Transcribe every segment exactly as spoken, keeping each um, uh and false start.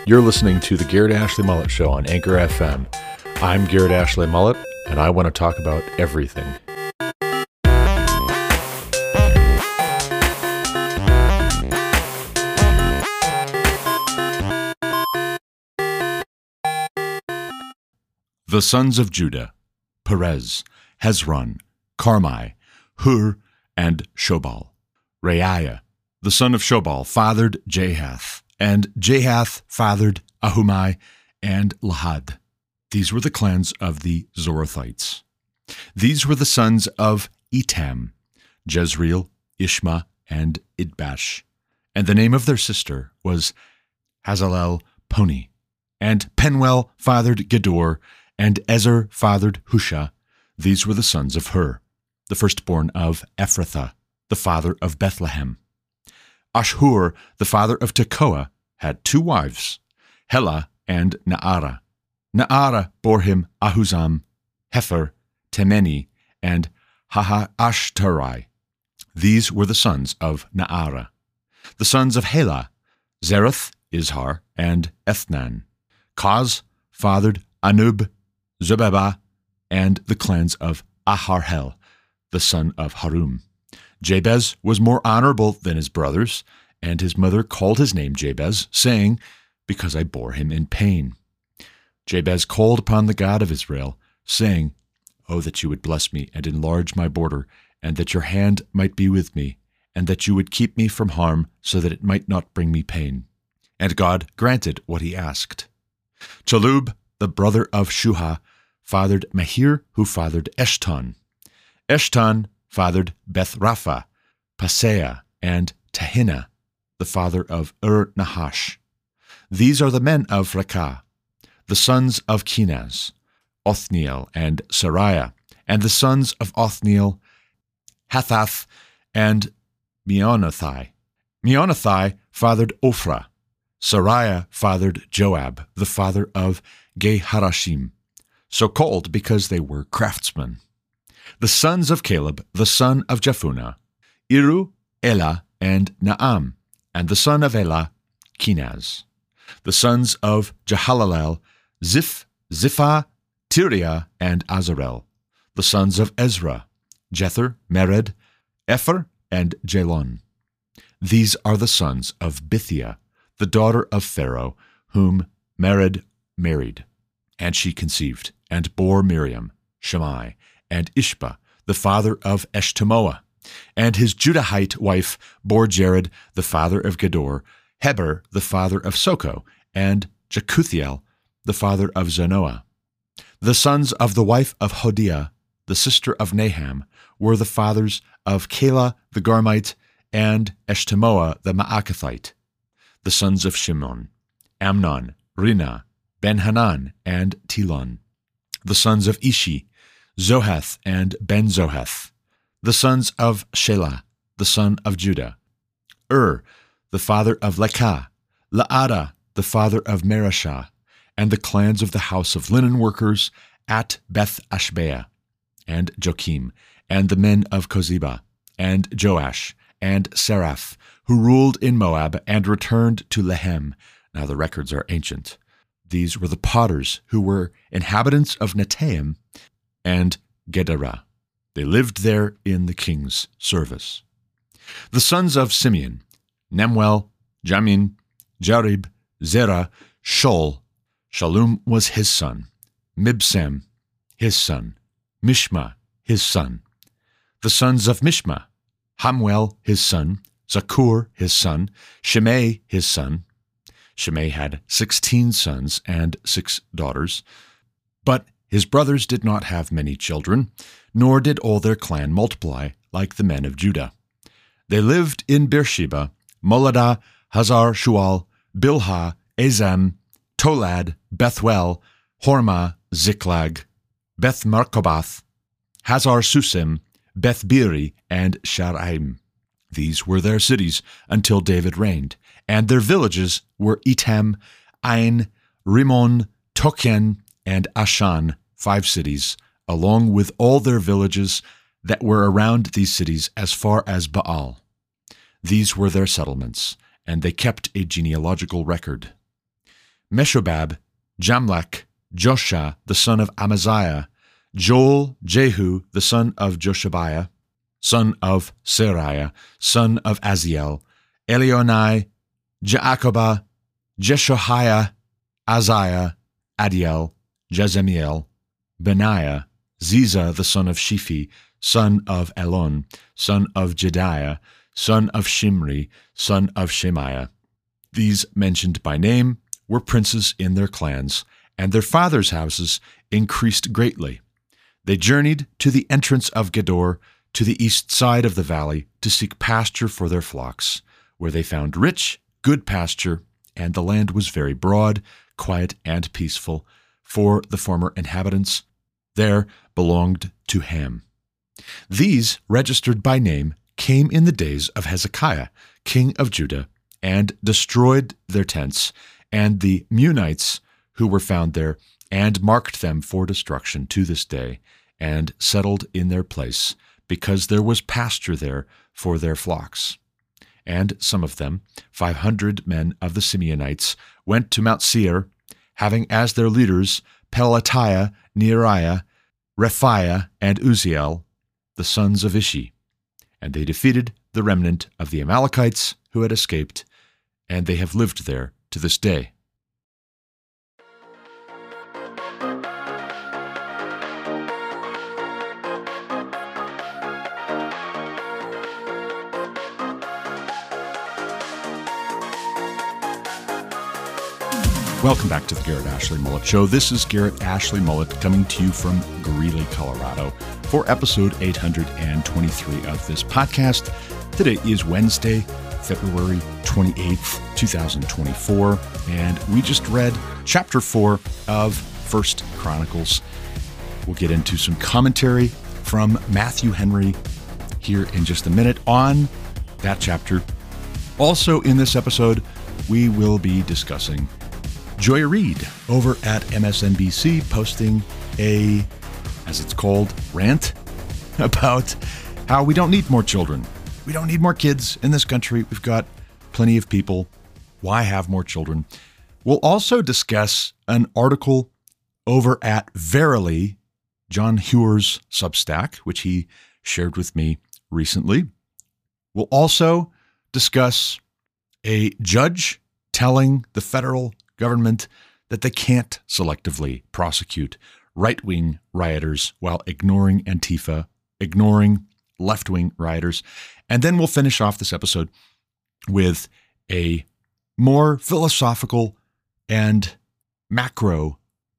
You're listening to the Garrett Ashley Mullet Show on Anchor F M. I'm Garrett Ashley Mullet, and I want to talk about everything. The sons of Judah: Perez, Hezron, Carmi, Hur, and Shobal. Reiah, the son of Shobal, fathered Jahath, and Jahath fathered Ahumai and Lahad. These were the clans of the Zorathites. These were the sons of Etam: Jezreel, Ishma, and Idbash. And the name of their sister was Hazalel Poni. And Penuel fathered Gedor, and Ezer fathered Husha. These were the sons of Hur, the firstborn of Ephrathah, the father of Bethlehem. Ashhur, the father of Tekoa, had two wives, Helah and Naara. Naara bore him Ahuzam, Hefer, Temeni, and Haha-ashtarai. These were the sons of Naara. The sons of Helah: Zereth, Izhar, and Ethnan. Kaz fathered Anub, Zebeba, and the clans of Aharhel, the son of Harum. Jabez was more honorable than his brothers, and his mother called his name Jabez, saying, "Because I bore him in pain." Jabez called upon the God of Israel, saying, "Oh, that you would bless me and enlarge my border, and that your hand might be with me, and that you would keep me from harm, so that it might not bring me pain." And God granted what he asked. Chalub, the brother of Shuha, fathered Mahir, who fathered Eshton. Eshton fathered Beth-Rapha, Paseah, and Tahina, the father of Ur-Nahash. These are the men of Rekah. The sons of Kenaz: Othniel and Sariah. And the sons of Othniel: Hathath and Meonothai. Meonothai fathered Ophrah. Sariah fathered Joab, the father of Geharashim, so called because they were craftsmen. The sons of Caleb, the son of Jephunneh: Iru, Elah, and Naam. And the son of Elah: Kenaz. The sons of Jehalalel: Ziph, Ziphah, Tiriah, and Azarel. The sons of Ezra: Jether, Mered, Epher, and Jalon. These are the sons of Bithiah, the daughter of Pharaoh, whom Mered married. And she conceived, and bore Miriam, Shammai, and Ishba, the father of Eshtemoa. And his Judahite wife bore Jared, the father of Gedor, Heber, the father of Soko, and Jekuthiel, the father of Zanoah. The sons of the wife of Hodiah, the sister of Naham, were the fathers of Keilah the Garmite, and Eshtemoa the Maacathite. The sons of Shimon: Amnon, Rina, Ben-Hanan, and Tilon. The sons of Ishi: Zohath and Ben-Zohath. The sons of Shelah, the son of Judah: Ur, the father of Lekah, Laadah, the father of Mareshah, and the clans of the house of linen workers at Beth-Ashbea, and Joachim, and the men of Kozibah, and Joash, and Seraph, who ruled in Moab and returned to Lehem. Now the records are ancient. These were the potters who were inhabitants of Netaim and Gederah. They lived there in the king's service. The sons of Simeon: Nemuel, Jamin, Jarib, Zerah, Shol. Shallum was his son. Mibsam, his son. Mishma, his son. The sons of Mishma: Hamuel, his son. Zakur, his son. Shimei, his son. Shimei had sixteen sons and six daughters. But his brothers did not have many children, nor did all their clan multiply like the men of Judah. They lived in Beersheba, Moladah, Hazar-Shual, Bilhah, Azam, Tolad, Bethuel, Hormah, Ziklag, Beth-Markobath, Hazar-Susim, Beth-Biri, and Sharaim. These were their cities until David reigned, and their villages were Etam, Ain, Rimmon, Tochen, and Ashan, five cities, along with all their villages that were around these cities as far as Baal. These were their settlements, and they kept a genealogical record. Meshobab, Jamlech, Josha, the son of Amaziah, Joel, Jehu, the son of Joshabiah, son of Seraiah, son of Aziel, Elionai, Jaakobah, Jeshoiah, Aziah, Adiel, Jezemiel, Benaiah, Ziza, the son of Shiphi, son of Elon, son of Jediah, son of Shimri, son of Shemaiah. These mentioned by name were princes in their clans, and their fathers' houses increased greatly. They journeyed to the entrance of Gedor, to the east side of the valley, to seek pasture for their flocks, where they found rich, good pasture, and the land was very broad, quiet, and peaceful, for the former inhabitants there belonged to Ham. These, registered by name, came in the days of Hezekiah, king of Judah, and destroyed their tents, and the Meunites who were found there, and marked them for destruction to this day, and settled in their place, because there was pasture there for their flocks. And some of them, five hundred men of the Simeonites, went to Mount Seir, having as their leaders Pelatiah, Neariah, Rephaiah, and Uziel, the sons of Ishi. And they defeated the remnant of the Amalekites who had escaped, and they have lived there to this day. Welcome back to the Garrett Ashley Mullet Show. This is Garrett Ashley Mullet coming to you from Greeley, Colorado for episode eight hundred twenty-three of this podcast. Today is Wednesday, February twenty-eighth, twenty twenty-four, and we just read chapter four of First Chronicles. We'll get into some commentary from Matthew Henry here in just a minute on that chapter. Also in this episode, we will be discussing Joy Reid over at M S N B C posting a, as it's called, rant about how we don't need more children. We don't need more kids in this country. We've got plenty of people. Why have more children? We'll also discuss an article over at Verily, John Hewer's Substack, which he shared with me recently. We'll also discuss a judge telling the federal government that they can't selectively prosecute right-wing rioters while ignoring Antifa, ignoring left-wing rioters. And then we'll finish off this episode with a more philosophical and macro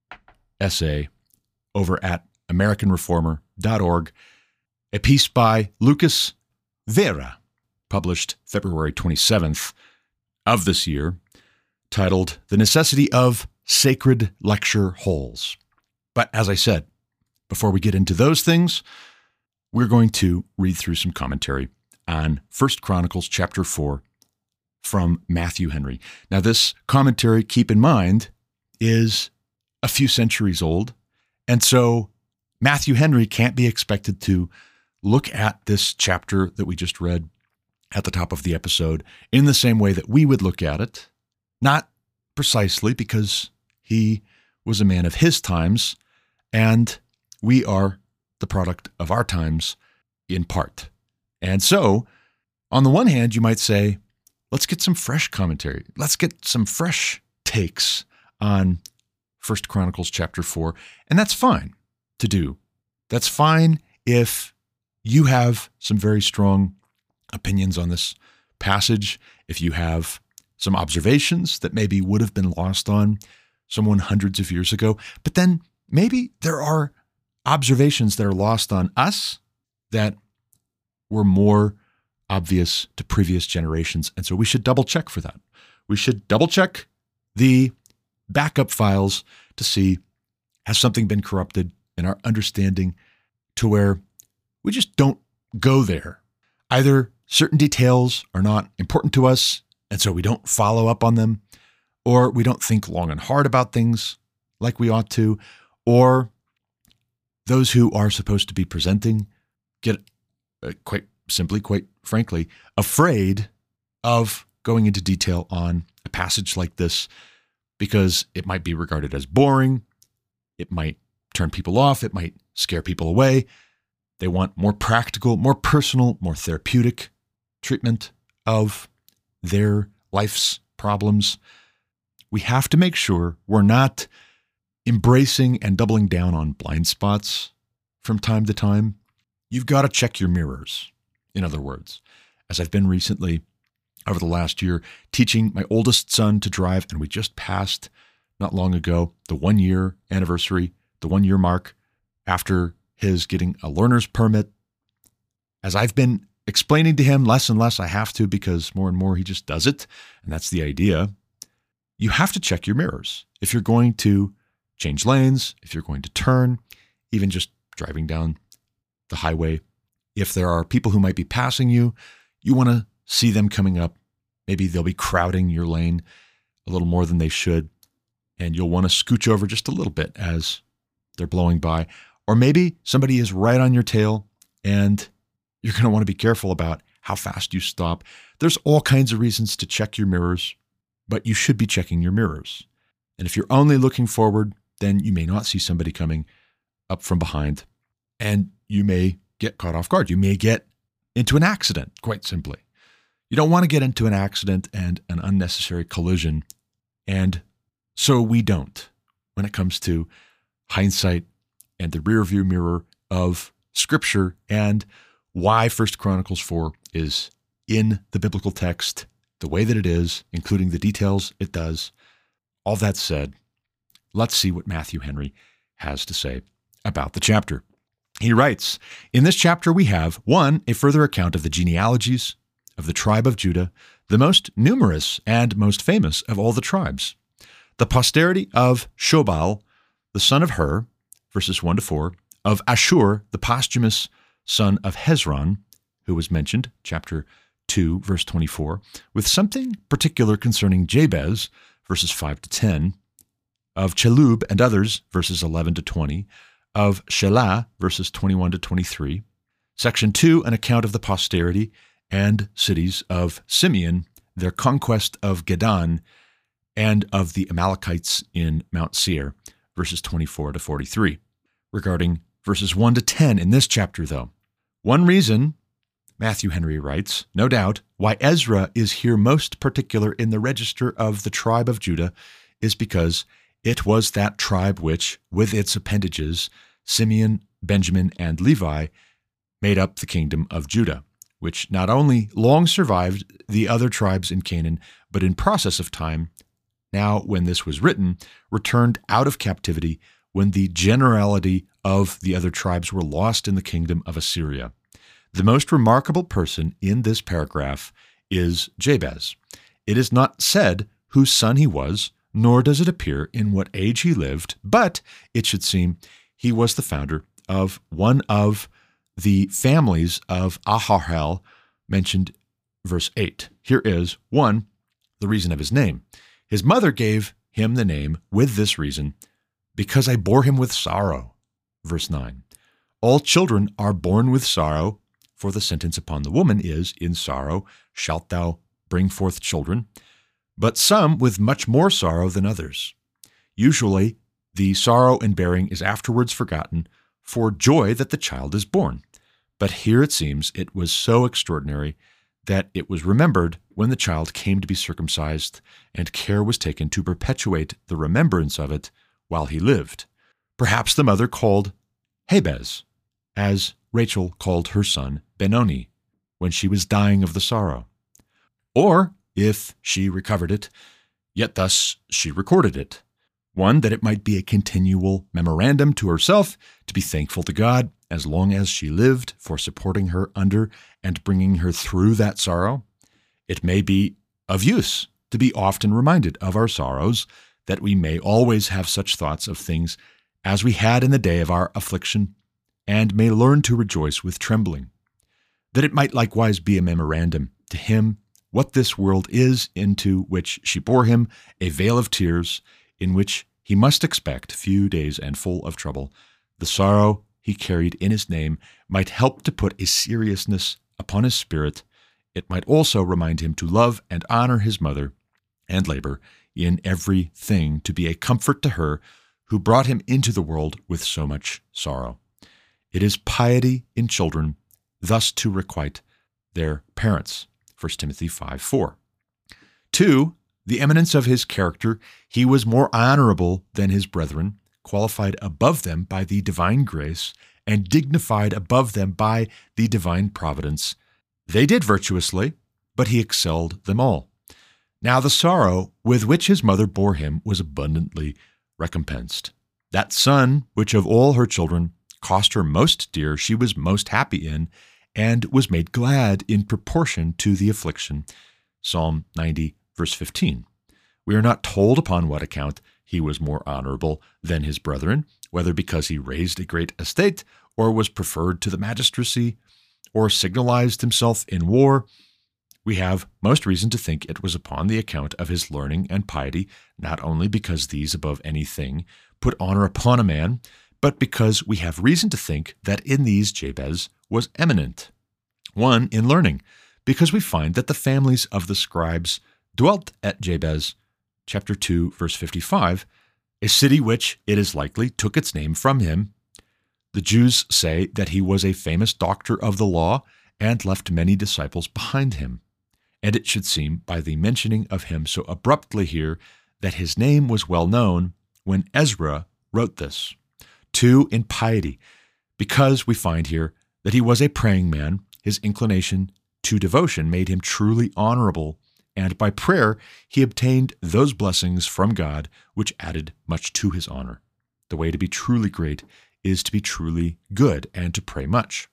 essay over at American Reformer dot org, a piece by Lucas Vera, published February twenty-seventh of this year, titled The Necessity of Sacred Lecture Halls. But as I said, before we get into those things, we're going to read through some commentary on First Chronicles chapter four from Matthew Henry. Now, this commentary, keep in mind, is a few centuries old, and so Matthew Henry can't be expected to look at this chapter that we just read at the top of the episode in the same way that we would look at it. Not precisely, because he was a man of his times, and we are the product of our times in part. And so, on the one hand, you might say, let's get some fresh commentary. Let's get some fresh takes on First Chronicles chapter four. And that's fine to do. That's fine if you have some very strong opinions on this passage, if you have some observations that maybe would have been lost on someone hundreds of years ago. But then maybe there are observations that are lost on us that were more obvious to previous generations. And so we should double check for that. We should double check the backup files to see, has something been corrupted in our understanding to where we just don't go there. Either certain details are not important to us, and so we don't follow up on them, or we don't think long and hard about things like we ought to, or those who are supposed to be presenting get uh, quite simply, quite frankly, afraid of going into detail on a passage like this because it might be regarded as boring. It might turn people off. It might scare people away. They want more practical, more personal, more therapeutic treatment of their life's problems. We have to make sure we're not embracing and doubling down on blind spots from time to time. You've got to check your mirrors, in other words. As I've been recently, over the last year, teaching my oldest son to drive, and we just passed, not long ago, the one-year anniversary, the one-year mark after his getting a learner's permit. As I've been explaining to him less and less, I have to, because more and more he just does it, and that's the idea. You have to check your mirrors. If you're going to change lanes, if you're going to turn, even just driving down the highway, if there are people who might be passing you, you want to see them coming up. Maybe they'll be crowding your lane a little more than they should, and you'll want to scooch over just a little bit as they're blowing by. Or maybe somebody is right on your tail, and you're going to want to be careful about how fast you stop. There's all kinds of reasons to check your mirrors, but you should be checking your mirrors. And if you're only looking forward, then you may not see somebody coming up from behind, and you may get caught off guard. You may get into an accident, quite simply. You don't want to get into an accident and an unnecessary collision, and so we don't when it comes to hindsight and the rearview mirror of Scripture and why First Chronicles four is in the biblical text the way that it is, including the details it does. All that said, let's see what Matthew Henry has to say about the chapter. He writes, in this chapter we have, one, a further account of the genealogies of the tribe of Judah, the most numerous and most famous of all the tribes. The posterity of Shobal, the son of Hur, verses one to four, of Ashur, the posthumous son of Hezron, who was mentioned, chapter two, verse twenty-four, with something particular concerning Jabez, verses five to ten, of Chelub and others, verses eleven to twenty, of Shelah, verses twenty-one to twenty-three, section two, an account of the posterity and cities of Simeon, their conquest of Gedon, and of the Amalekites in Mount Seir, verses twenty-four to forty-three. Regarding verses one to ten in this chapter, though, one reason, Matthew Henry writes, no doubt, why Ezra is here most particular in the register of the tribe of Judah is because it was that tribe which, with its appendages, Simeon, Benjamin, and Levi, made up the kingdom of Judah, which not only long survived the other tribes in Canaan, but in process of time, now when this was written, returned out of captivity when the generality of the other tribes were lost in the kingdom of Assyria. The most remarkable person in this paragraph is Jabez. It is not said whose son he was, nor does it appear in what age he lived, but it should seem he was the founder of one of the families of Aharhel, mentioned verse eight. Here is, one, the reason of his name. His mother gave him the name with this reason, because I bore him with sorrow. Verse nine. All children are born with sorrow, for the sentence upon the woman is, in sorrow shalt thou bring forth children, but some with much more sorrow than others. Usually, the sorrow in bearing is afterwards forgotten for joy that the child is born. But here it seems it was so extraordinary that it was remembered when the child came to be circumcised, and care was taken to perpetuate the remembrance of it while he lived. Perhaps the mother called Jabez, as Rachel called her son Benoni when she was dying of the sorrow. Or, if she recovered it, yet thus she recorded it. One, that it might be a continual memorandum to herself to be thankful to God as long as she lived for supporting her under and bringing her through that sorrow. It may be of use to be often reminded of our sorrows, that we may always have such thoughts of things as we had in the day of our affliction, and may learn to rejoice with trembling. That it might likewise be a memorandum to him what this world is into which she bore him, a vale of tears, in which he must expect few days and full of trouble. The sorrow he carried in his name might help to put a seriousness upon his spirit. It might also remind him to love and honor his mother, and labor in everything to be a comfort to her who brought him into the world with so much sorrow. It is piety in children thus to requite their parents. First Timothy five four. Two, the eminence of his character. He was more honorable than his brethren, qualified above them by the divine grace, and dignified above them by the divine providence. They did virtuously, but he excelled them all. Now the sorrow with which his mother bore him was abundantly recompensed. That son, which of all her children cost her most dear, she was most happy in, and was made glad in proportion to the affliction. Psalm ninety, verse fifteen. We are not told upon what account he was more honorable than his brethren, whether because he raised a great estate, or was preferred to the magistracy, or signalized himself in war. We have most reason to think it was upon the account of his learning and piety, not only because these above anything put honor upon a man, but because we have reason to think that in these Jabez was eminent. One, in learning, because we find that the families of the scribes dwelt at Jabez, chapter two, verse fifty-five, a city which, it is likely, took its name from him. The Jews say that he was a famous doctor of the law and left many disciples behind him. And it should seem, by the mentioning of him so abruptly here, that his name was well known when Ezra wrote this. Two, in piety, because we find here that he was a praying man, his inclination to devotion made him truly honorable, and by prayer he obtained those blessings from God which added much to his honor. The way to be truly great is to be truly good and to pray much.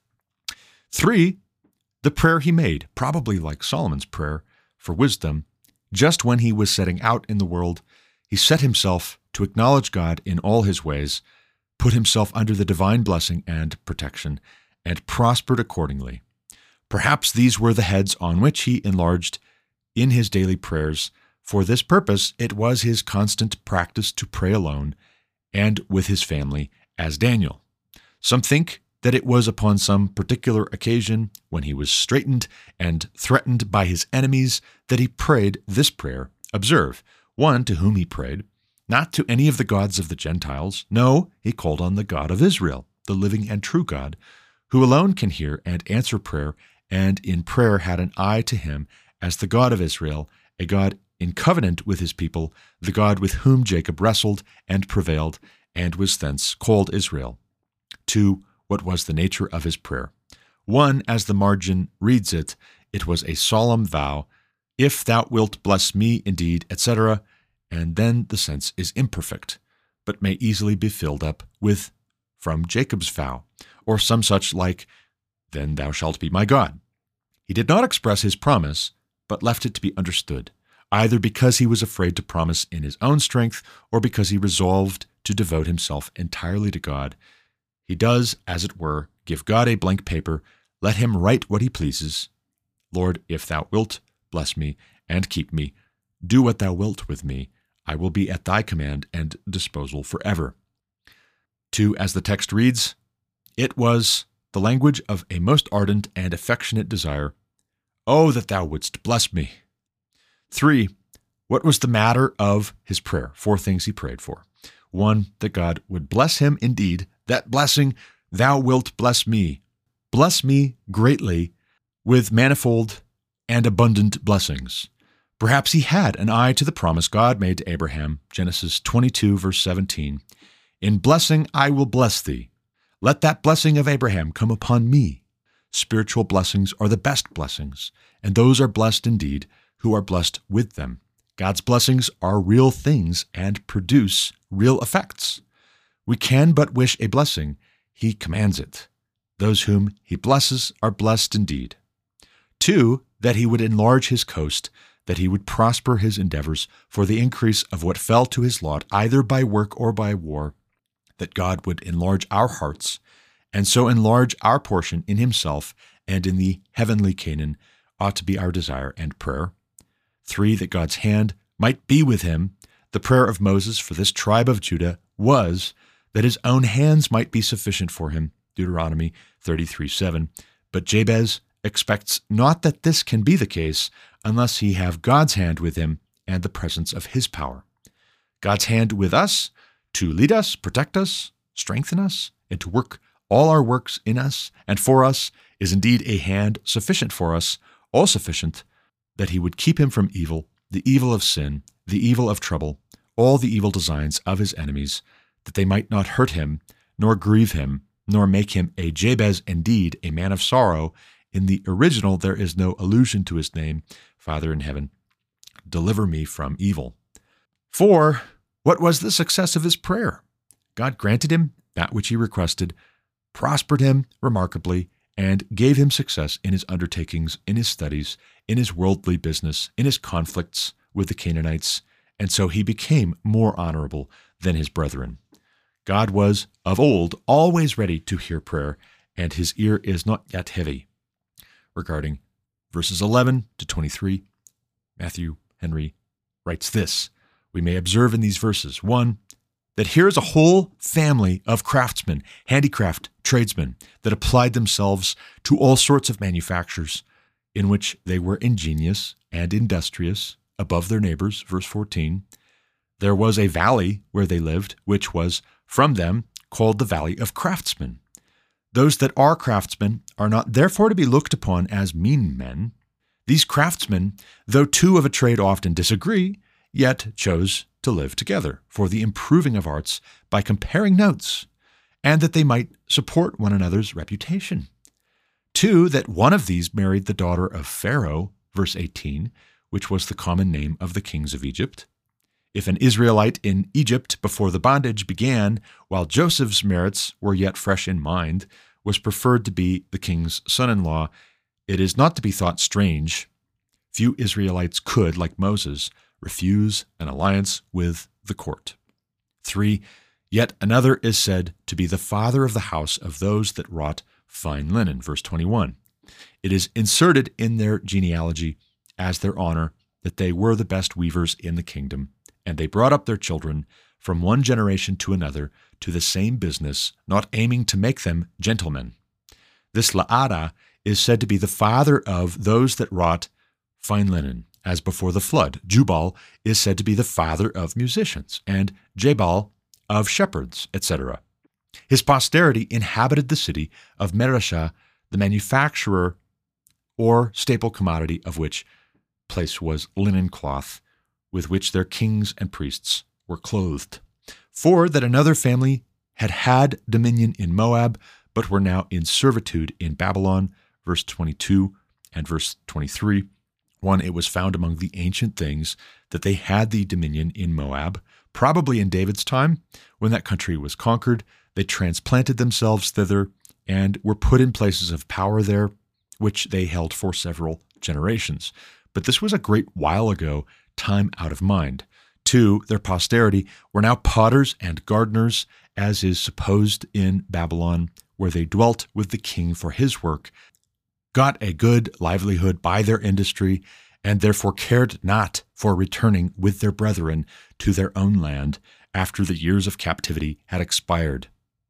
Three, the prayer he made, probably like Solomon's prayer for wisdom, just when he was setting out in the world, he set himself to acknowledge God in all his ways, put himself under the divine blessing and protection, and prospered accordingly. Perhaps these were the heads on which he enlarged in his daily prayers. For this purpose, it was his constant practice to pray alone and with his family as Daniel. Some think that it was upon some particular occasion when he was straitened and threatened by his enemies that he prayed this prayer. Observe, one to whom he prayed, not to any of the gods of the Gentiles. No, he called on the God of Israel, the living and true God, who alone can hear and answer prayer, and in prayer had an eye to him as the God of Israel, a God in covenant with his people, the God with whom Jacob wrestled and prevailed, and was thence called Israel. Two, what was the nature of his prayer? One, as the margin reads it, it was a solemn vow, if thou wilt bless me indeed, et cetera, and then the sense is imperfect, but may easily be filled up with from Jacob's vow, or some such like, then thou shalt be my God. He did not express his promise, but left it to be understood, either because he was afraid to promise in his own strength, or because he resolved to devote himself entirely to God. He does, as it were, give God a blank paper, let him write what he pleases. Lord, if thou wilt, bless me and keep me. Do what thou wilt with me. I will be at thy command and disposal forever. Two, as the text reads, it was the language of a most ardent and affectionate desire. Oh, that thou wouldst bless me. Three, what was the matter of his prayer? Four things he prayed for. One, that God would bless him indeed. That blessing, thou wilt bless me. Bless me greatly with manifold and abundant blessings. Perhaps he had an eye to the promise God made to Abraham, Genesis twenty-two, verse seventeen. In blessing I will bless thee. Let that blessing of Abraham come upon me. Spiritual blessings are the best blessings, and those are blessed indeed who are blessed with them. God's blessings are real things and produce real effects. We can but wish a blessing. He commands it. Those whom he blesses are blessed indeed. Two, that he would enlarge his coast, that he would prosper his endeavors for the increase of what fell to his lot, either by work or by war, that God would enlarge our hearts, and so enlarge our portion in himself and in the heavenly Canaan ought to be our desire and prayer. Three, that God's hand might be with him. The prayer of Moses for this tribe of Judah was that his own hands might be sufficient for him, Deuteronomy thirty-three seven. But Jabez expects not that this can be the case unless he have God's hand with him and the presence of his power. God's hand with us to lead us, protect us, strengthen us, and to work all our works in us and for us is indeed a hand sufficient for us, all sufficient, that he would keep him from evil, the evil of sin, the evil of trouble, all the evil designs of his enemies, that they might not hurt him, nor grieve him, nor make him a Jabez, indeed a man of sorrow. In the original, there is no allusion to his name, Father in heaven, deliver me from evil. For what was the success of his prayer? God granted him that which he requested, prospered him remarkably, and gave him success in his undertakings, in his studies, in his worldly business, in his conflicts with the Canaanites, and so he became more honorable than his brethren. God was of old always ready to hear prayer, and his ear is not yet heavy. Regarding verses eleven to twenty-three, Matthew Henry writes this. We may observe in these verses, one, that here is a whole family of craftsmen, handicraft tradesmen, that applied themselves to all sorts of manufactures in which they were ingenious and industrious above their neighbors. Verse fourteen, there was a valley where they lived, which was from them called the Valley of Craftsmen. Those that are craftsmen are not therefore to be looked upon as mean men. These craftsmen, though two of a trade often disagree, yet chose to live together for the improving of arts by comparing notes, and that they might support one another's reputation. Two, that one of these married the daughter of Pharaoh, verse eighteen, which was the common name of the kings of Egypt. If an Israelite in Egypt before the bondage began, while Joseph's merits were yet fresh in mind, was preferred to be the king's son-in-law, it is not to be thought strange. Few Israelites could, like Moses, refuse an alliance with the court. Three, yet another is said to be the father of the house of those that wrought fine linen, verse twenty-one. It is inserted in their genealogy as their honor that they were the best weavers in the kingdom, and they brought up their children from one generation to another to the same business, not aiming to make them gentlemen. This Laada is said to be the father of those that wrought fine linen, as before the flood. Jubal is said to be the father of musicians, and Jabal of shepherds, et cetera. His posterity inhabited the city of Mareshah, the manufacturer or staple commodity of which place was linen cloth, with which their kings and priests were clothed. For that another family had had dominion in Moab, but were now in servitude in Babylon, verse twenty-two and verse twenty-three. One, it was found among the ancient things that they had the dominion in Moab, probably in David's time. When that country was conquered, they transplanted themselves thither and were put in places of power there, which they held for several generations. But this was a great while ago, time out of mind. Two, their posterity were now potters and gardeners, as is supposed in Babylon, where they dwelt with the king for his work, got a good livelihood by their industry, and therefore cared not for returning with their brethren to their own land after the years of captivity had expired.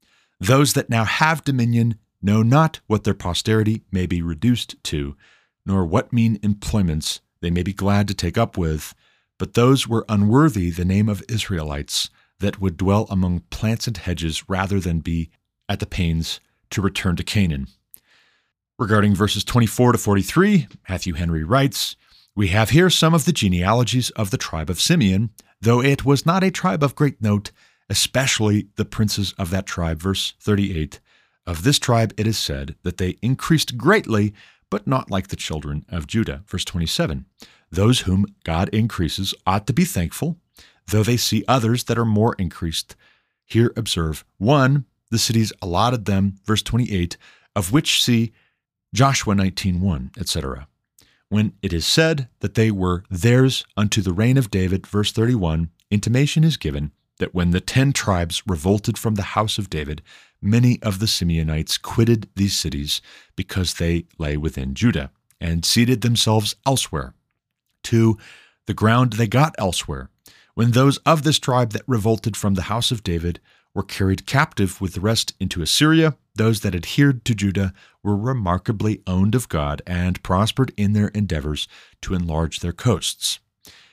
Those that now have dominion know not what their posterity may be reduced to, nor what mean employments they may be glad to take up with, but those were unworthy the name of Israelites, that would dwell among plants and hedges rather than be at the pains to return to Canaan. Regarding verses twenty-four to forty-three, Matthew Henry writes, we have here some of the genealogies of the tribe of Simeon, though it was not a tribe of great note, especially the princes of that tribe. Verse thirty-eight, of this tribe it is said that they increased greatly, but not like the children of Judah. Verse twenty-seven, those whom God increases ought to be thankful, though they see others that are more increased. Here observe, one, the cities allotted them, verse twenty-eight, of which see Joshua nineteen one, et cetera. When it is said that they were theirs unto the reign of David, verse thirty-one, intimation is given that when the ten tribes revolted from the house of David, many of the Simeonites quitted these cities because they lay within Judah and seated themselves elsewhere. Two, the ground they got elsewhere. When those of this tribe that revolted from the house of David were carried captive with the rest into Assyria, those that adhered to Judah were remarkably owned of God and prospered in their endeavors to enlarge their coasts.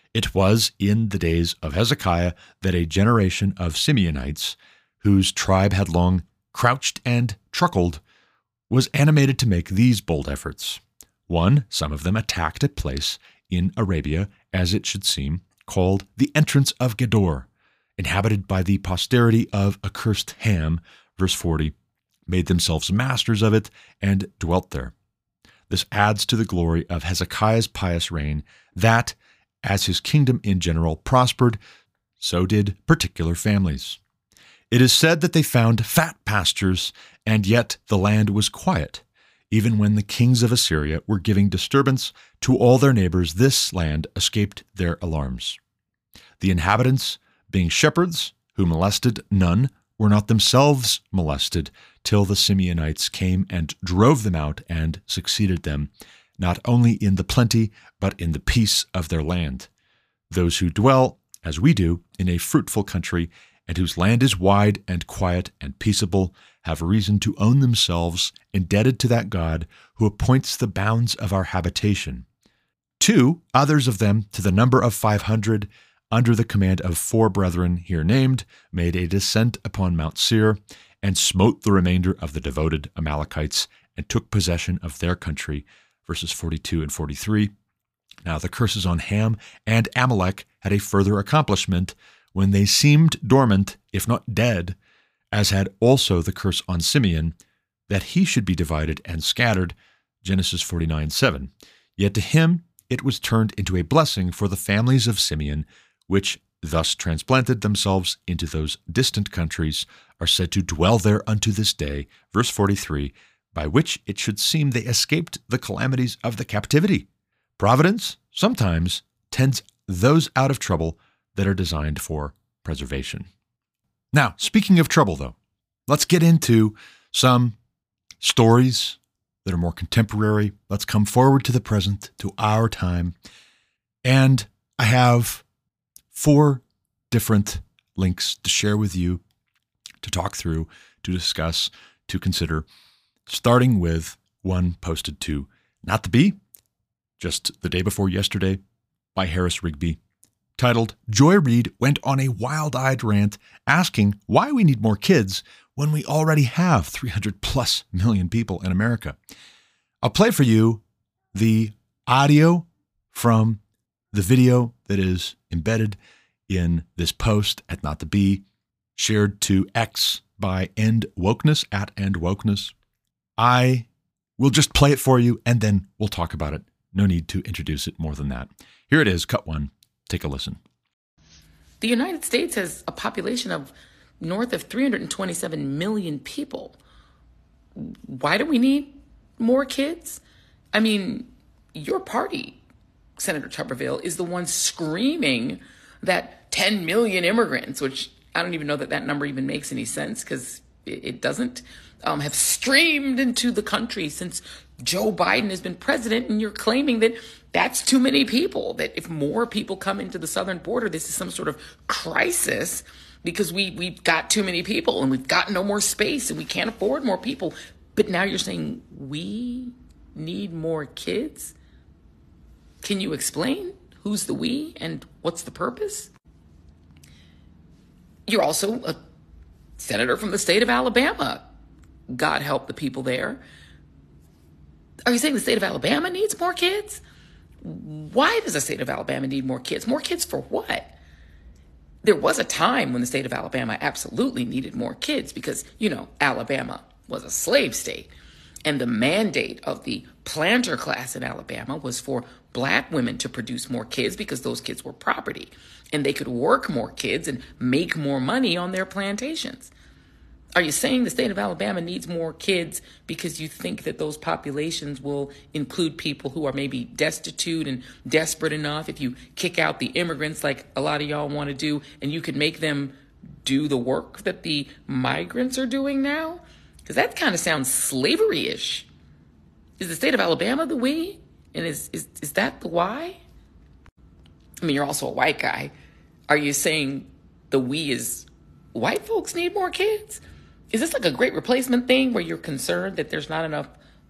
It was in the days of Hezekiah that a generation of Simeonites, whose tribe had long crouched and truckled, was animated to make these bold efforts. One, some of them attacked a place in Arabia, as it should seem, called the Entrance of Gedor, inhabited by the posterity of accursed Ham, verse forty, made themselves masters of it and dwelt there. This adds to the glory of Hezekiah's pious reign that, as his kingdom in general prospered, so did particular families. It is said that they found fat pastures, and yet the land was quiet. Even when the kings of Assyria were giving disturbance to all their neighbors, this land escaped their alarms. The inhabitants, being shepherds who molested none, were not themselves molested till the Simeonites came and drove them out and succeeded them, not only in the plenty, but in the peace of their land. Those who dwell, as we do, in a fruitful country, and whose land is wide and quiet and peaceable, have reason to own themselves indebted to that God who appoints the bounds of our habitation. Two, others of them, to the number of five hundred, under the command of four brethren here named, made a descent upon Mount Seir, and smote the remainder of the devoted Amalekites, and took possession of their country, verses forty-two and forty-three. Now the curses on Ham and Amalek had a further accomplishment when they seemed dormant, if not dead, as had also the curse on Simeon, that he should be divided and scattered, Genesis forty-nine seven. Yet to him it was turned into a blessing for the families of Simeon, which thus transplanted themselves into those distant countries, are said to dwell there unto this day, verse forty-three, by which it should seem they escaped the calamities of the captivity. Providence sometimes tends those out of trouble that are designed for preservation. Now, speaking of trouble, though, let's get into some stories that are more contemporary. Let's come forward to the present, to our time. And I have four different links to share with you, to talk through, to discuss, to consider, starting with one posted to Not the Bee, just the day before yesterday, by Harris Rigby, titled, Joy Reid went on a wild-eyed rant asking why we need more kids when we already have three hundred plus million people in America. I'll play for you the audio from the video that is embedded in this post at Not the Bee, shared to X by End Wokeness, at End Wokeness. I will just play it for you, and then we'll talk about it. No need to introduce it more than that. Here it is, cut one. Take a listen. The United States has a population of north of three hundred twenty-seven million people. Why do we need more kids? I mean, your party, Senator Tuberville, is the one screaming that ten million immigrants, which I don't even know that that number even makes any sense because it, it doesn't, um, have streamed into the country since Joe Biden has been president, and you're claiming that that's too many people, that if more people come into the southern border, this is some sort of crisis because we, we've got too many people and we've got no more space and we can't afford more people. But now you're saying we need more kids? Can you explain who's the we and what's the purpose? You're also a senator from the state of Alabama. God help the people there. Are you saying the state of Alabama needs more kids? Why does the state of Alabama need more kids? More kids for what? There was a time when the state of Alabama absolutely needed more kids because, you know, Alabama was a slave state. And the mandate of the planter class in Alabama was for black women to produce more kids because those kids were property. And they could work more kids and make more money on their plantations. Are you saying the state of Alabama needs more kids because you think that those populations will include people who are maybe destitute and desperate enough if you kick out the immigrants like a lot of y'all want to do and you could make them do the work that the migrants are doing now? Because that kind of sounds slavery-ish. Is the state of Alabama the we? And is, is, is that the why? I mean, you're also a white guy. Are you saying the we is white folks need more kids? Is this like a great replacement thing where you're concerned that there's not enough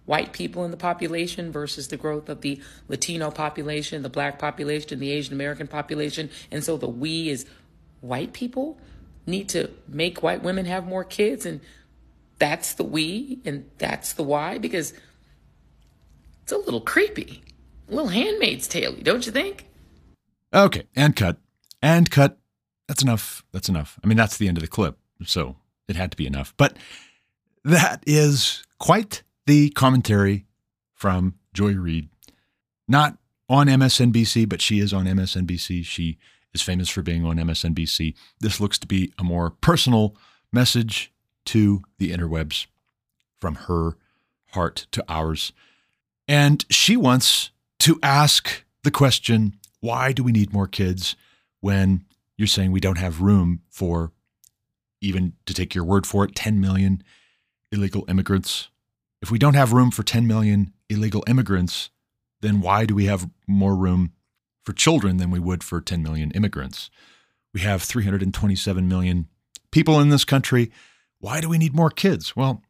white people in the population versus the growth of the Latino population, the black population, the Asian American population. And so the we is white people need to make white women have more kids. And that's the we and that's the why, because it's a little creepy, a little Handmaid's Tale-y, don't you think? Okay, and cut. And cut. That's enough. That's enough. I mean, that's the end of the clip, so it had to be enough. But that is quite the commentary from Joy Reid. Not on M S N B C, but she is on M S N B C. She is famous for being on M S N B C. This looks to be a more personal message to the interwebs from her heart to ours. And she wants to ask the question, why do we need more kids when you're saying we don't have room for, even to take your word for it, ten million illegal immigrants? If we don't have room for ten million illegal immigrants, then why do we have more room for children than we would for ten million immigrants? We have three hundred twenty-seven million people in this country. Why do we need more kids? Well,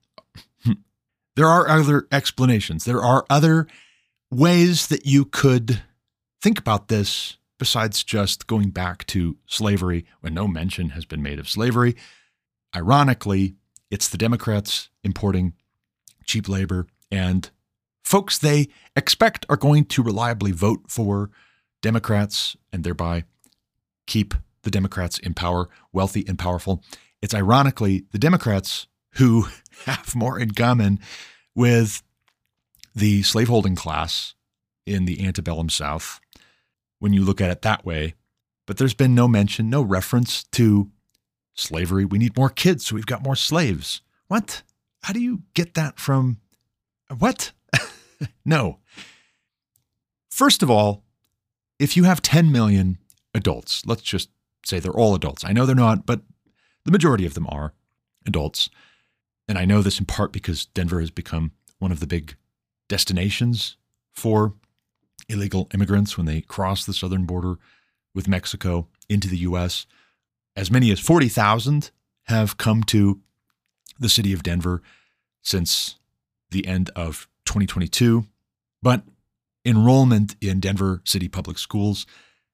there are other explanations. There are other ways that you could think about this besides just going back to slavery, when no mention has been made of slavery. Ironically, it's the Democrats importing cheap labor, and folks they expect are going to reliably vote for Democrats and thereby keep the Democrats in power, wealthy and powerful. It's ironically the Democrats who have more in common with the slaveholding class in the antebellum South, when you look at it that way. But there's been no mention, no reference to slavery. We need more kids, so we've got more slaves. What? How do you get that from what? No. First of all, if you have ten million adults, let's just say they're all adults. I know they're not, but the majority of them are adults. And I know this in part because Denver has become one of the big destinations for illegal immigrants when they cross the southern border with Mexico into the U S. As many as forty thousand have come to the city of Denver since the end of twenty twenty-two. But enrollment in Denver City Public Schools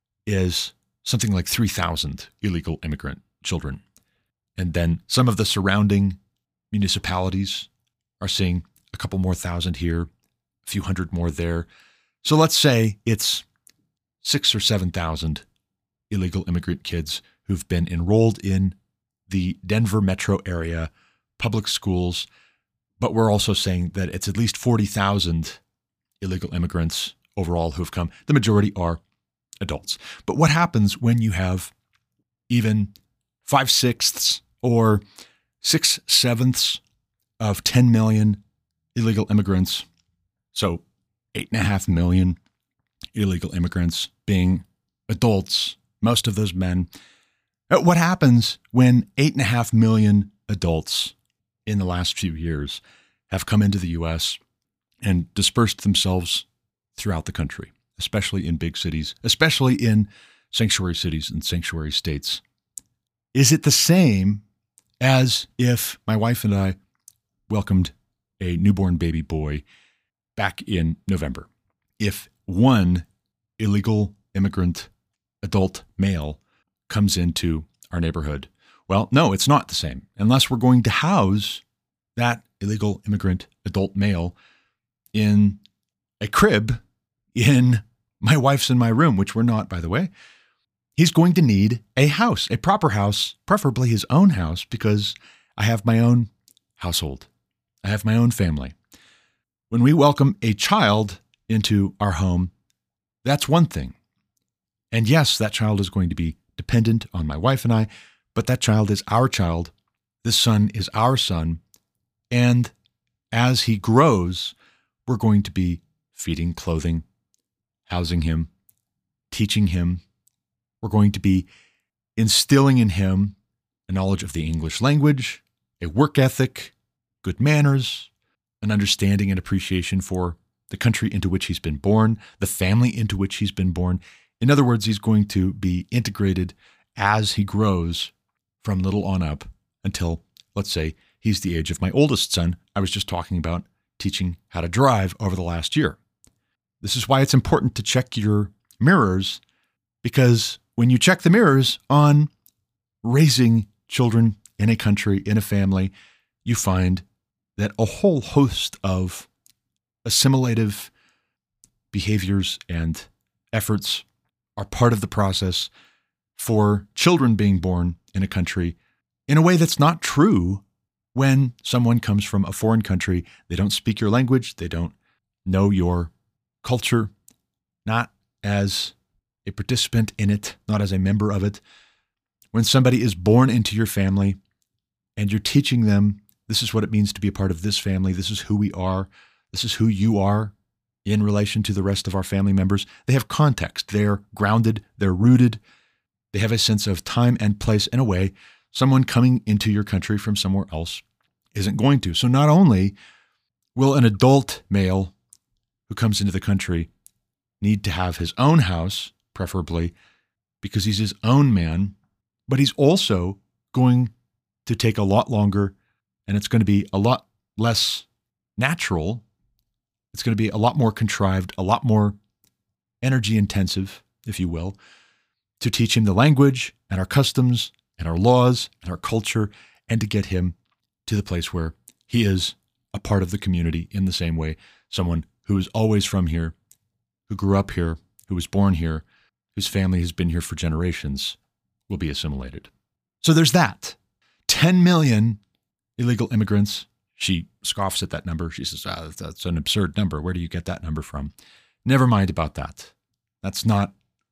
is something like three thousand illegal immigrant children. And then some of the surrounding municipalities are seeing a couple more thousand here, a few hundred more there. So let's say it's six or seven thousand illegal immigrant kids who've been enrolled in the Denver metro area public schools. But we're also saying that it's at least forty thousand illegal immigrants overall who've come. The majority are adults. But what happens when you have even five-sixths or six-sevenths of ten million illegal immigrants? So eight and a half million illegal immigrants being adults, most of those men. What happens when eight and a half million adults in the last few years have come into the U S and dispersed themselves throughout the country, especially in big cities, especially in sanctuary cities and sanctuary states? Is it the same as if my wife and I welcomed a newborn baby boy back in November? If one illegal immigrant adult male comes into our neighborhood, well, no, it's not the same, unless we're going to house that illegal immigrant adult male in a crib in my wife's and my room, which we're not, by the way. He's going to need a house, a proper house, preferably his own house, because I have my own household. I have my own family. When we welcome a child into our home, that's one thing. And yes, that child is going to be dependent on my wife and I, but that child is our child. This son is our son. And as he grows, we're going to be feeding, clothing, housing him, teaching him. We're going to be instilling in him a knowledge of the English language, a work ethic, good manners, an understanding and appreciation for the country into which he's been born, the family into which he's been born. In other words, he's going to be integrated as he grows from little on up until, let's say, he's the age of my oldest son I was just talking about teaching how to drive over the last year. This is why it's important to check your mirrors, because when you check the mirrors on raising children in a country, in a family, you find that a whole host of assimilative behaviors and efforts are part of the process for children being born in a country in a way that's not true when someone comes from a foreign country. They don't speak your language. They don't know your culture, not as a participant in it, not as a member of it. When somebody is born into your family and you're teaching them, this is what it means to be a part of this family. This is who we are. This is who you are in relation to the rest of our family members. They have context. They're grounded. They're rooted. They have a sense of time and place in a way someone coming into your country from somewhere else isn't going to. So not only will an adult male who comes into the country need to have his own house, preferably because he's his own man, but he's also going to take a lot longer, and it's going to be a lot less natural. It's going to be a lot more contrived, a lot more energy intensive, if you will, to teach him the language and our customs and our laws and our culture, and to get him to the place where he is a part of the community in the same way someone who is always from here, who grew up here, who was born here, whose family has been here for generations, will be assimilated. So there's that. ten million illegal immigrants. She scoffs at that number. She says, ah, that's an absurd number. Where do you get that number from? Never mind about that. That's not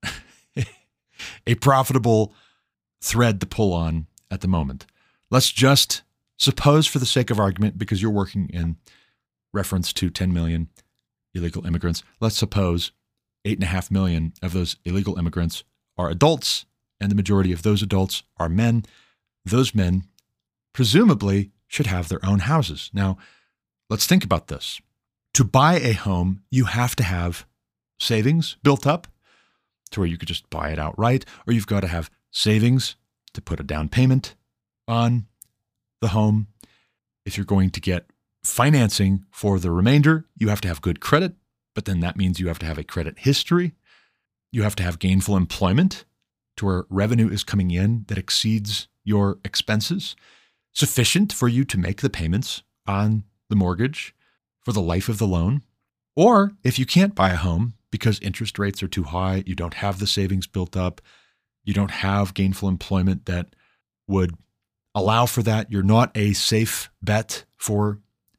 a profitable thread to pull on at the moment. Let's just suppose, for the sake of argument, because you're working in reference to ten million illegal immigrants, let's suppose eight and a half million of those illegal immigrants are adults, and the majority of those adults are men. Those men presumably should have their own houses. Now, let's think about this. To buy a home, you have to have savings built up to where you could just buy it outright, or you've got to have savings to put a down payment on the home. If you're going to get financing for the remainder, you have to have good credit, but then that means you have to have a credit history. You have to have gainful employment to where revenue is coming in that exceeds your expenses, sufficient for you to make the payments on the mortgage for the life of the loan. Or if you can't buy a home because interest rates are too high, you don't have the savings built up, you don't have gainful employment that would allow for that, you're not a safe bet for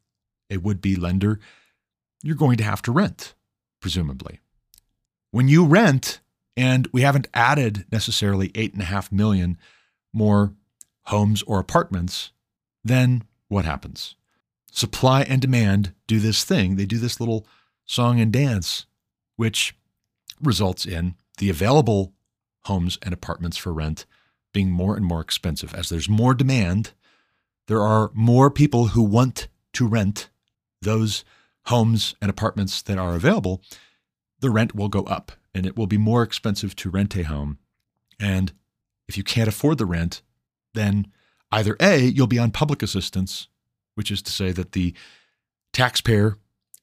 a would-be lender, you're going to have to rent, presumably. When you rent, and we haven't added necessarily eight and a half million more homes or apartments, then what happens? Supply and demand do this thing. They do this little song and dance, which results in the available homes and apartments for rent being more and more expensive. As there's more demand, there are more people who want to rent those homes and apartments that are available. The rent will go up, and it will be more expensive to rent a home. And if you can't afford the rent, then either A, you'll be on public assistance, which is to say that the taxpayer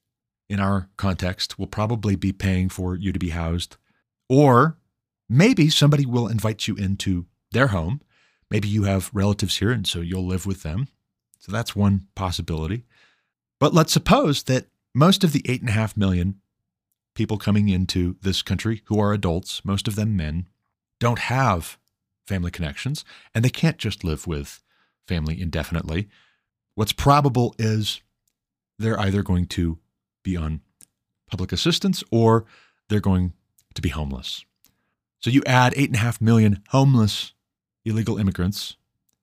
in our context will probably be paying for you to be housed, or maybe somebody will invite you into their home. Maybe you have relatives here, and so you'll live with them. So that's one possibility. But let's suppose that most of the eight and a half million people coming into this country who are adults, most of them men, don't have family connections, and they can't just live with family indefinitely. What's probable is they're either going to be on public assistance or they're going to be homeless. So you add eight and a half million homeless illegal immigrants,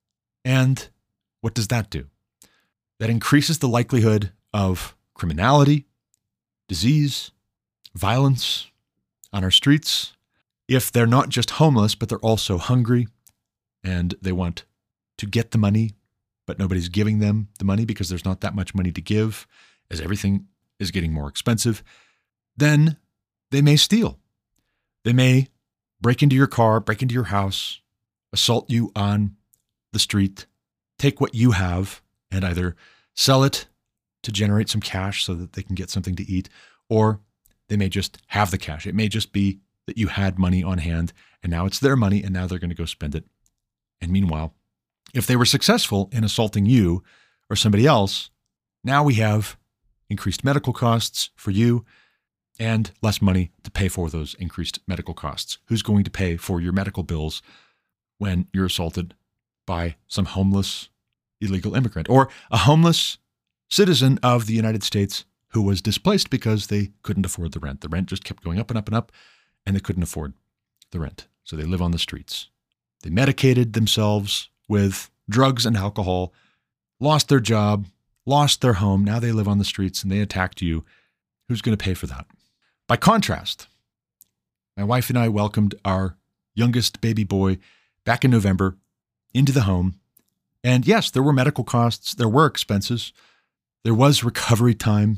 and what does that do? That increases the likelihood of criminality, disease, violence on our streets. If they're not just homeless, but they're also hungry and they want to get the money, but nobody's giving them the money because there's not that much money to give, as everything is getting more expensive, then they may steal. They may break into your car, break into your house, assault you on the street, take what you have and either sell it to generate some cash so that they can get something to eat, or they may just have the cash. It may just be that you had money on hand and now it's their money and now they're going to go spend it. And meanwhile, if they were successful in assaulting you or somebody else, now we have increased medical costs for you and less money to pay for those increased medical costs. Who's going to pay for your medical bills when you're assaulted by some homeless illegal immigrant or a homeless citizen of the United States who was displaced because they couldn't afford the rent? The rent just kept going up and up and up, and they couldn't afford the rent. So they live on the streets. They medicated themselves with drugs and alcohol, lost their job, lost their home. Now they live on the streets and they attacked you. Who's going to pay for that? By contrast, my wife and I welcomed our youngest baby boy back in November into the home. And yes, there were medical costs. There were expenses. There was recovery time.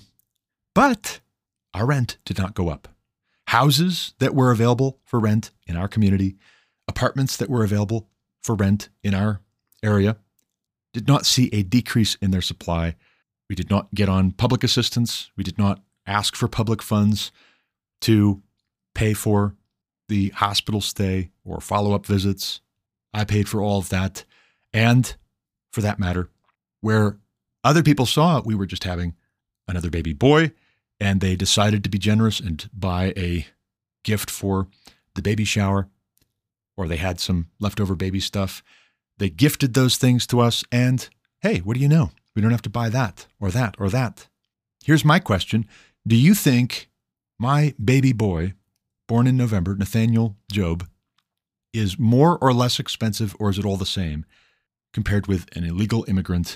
But our rent did not go up. Houses that were available for rent in our community, apartments that were available for rent in our area, did not see a decrease in their supply. We did not get on public assistance. We did not ask for public funds to pay for the hospital stay or follow-up visits. I paid for all of that. And for that matter, where other people saw we were just having another baby boy, and they decided to be generous and buy a gift for the baby shower, or they had some leftover baby stuff. They gifted those things to us, and hey, what do you know? We don't have to buy that or that or that. Here's my question. Do you think my baby boy, born in November, Nathaniel Job, is more or less expensive, or is it all the same compared with an illegal immigrant,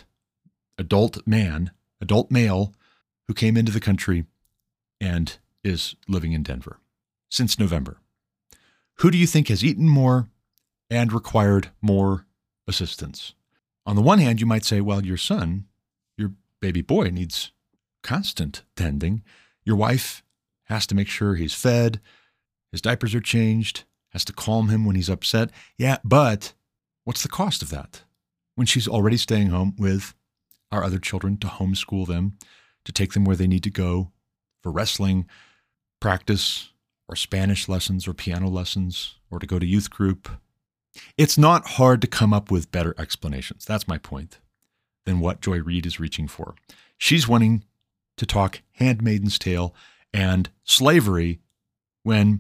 adult man, adult male, who came into the country and is living in Denver since November? Who do you think has eaten more and required more assistance? On the one hand, you might say, well, your son, your baby boy, needs constant tending. Your wife has to make sure he's fed, his diapers are changed, has to calm him when he's upset. Yeah, but what's the cost of that? When she's already staying home with our other children to homeschool them, to take them where they need to go for wrestling practice or Spanish lessons or piano lessons or to go to youth group. It's not hard to come up with better explanations. That's my point, than what Joy Reid is reaching for. She's wanting to talk Handmaid's Tale and slavery when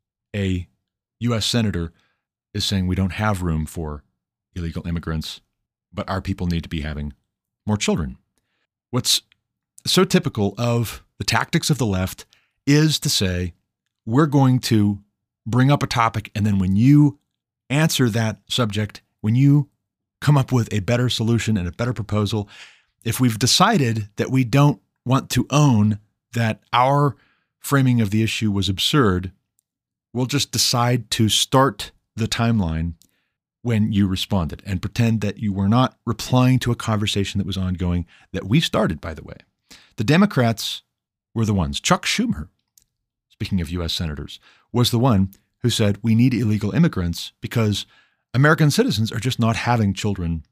a U S senator is saying we don't have room for illegal immigrants, but our people need to be having more children. What's so typical of the tactics of the left is to say, we're going to bring up a topic, and then when you answer that subject, when you come up with a better solution and a better proposal, if we've decided that we don't want to own that our framing of the issue was absurd, we'll just decide to start the timeline when you responded and pretend that you were not replying to a conversation that was ongoing that we started, by the way. The Democrats were the ones. Chuck Schumer, speaking of U S senators, was the one who said we need illegal immigrants because American citizens are just not having children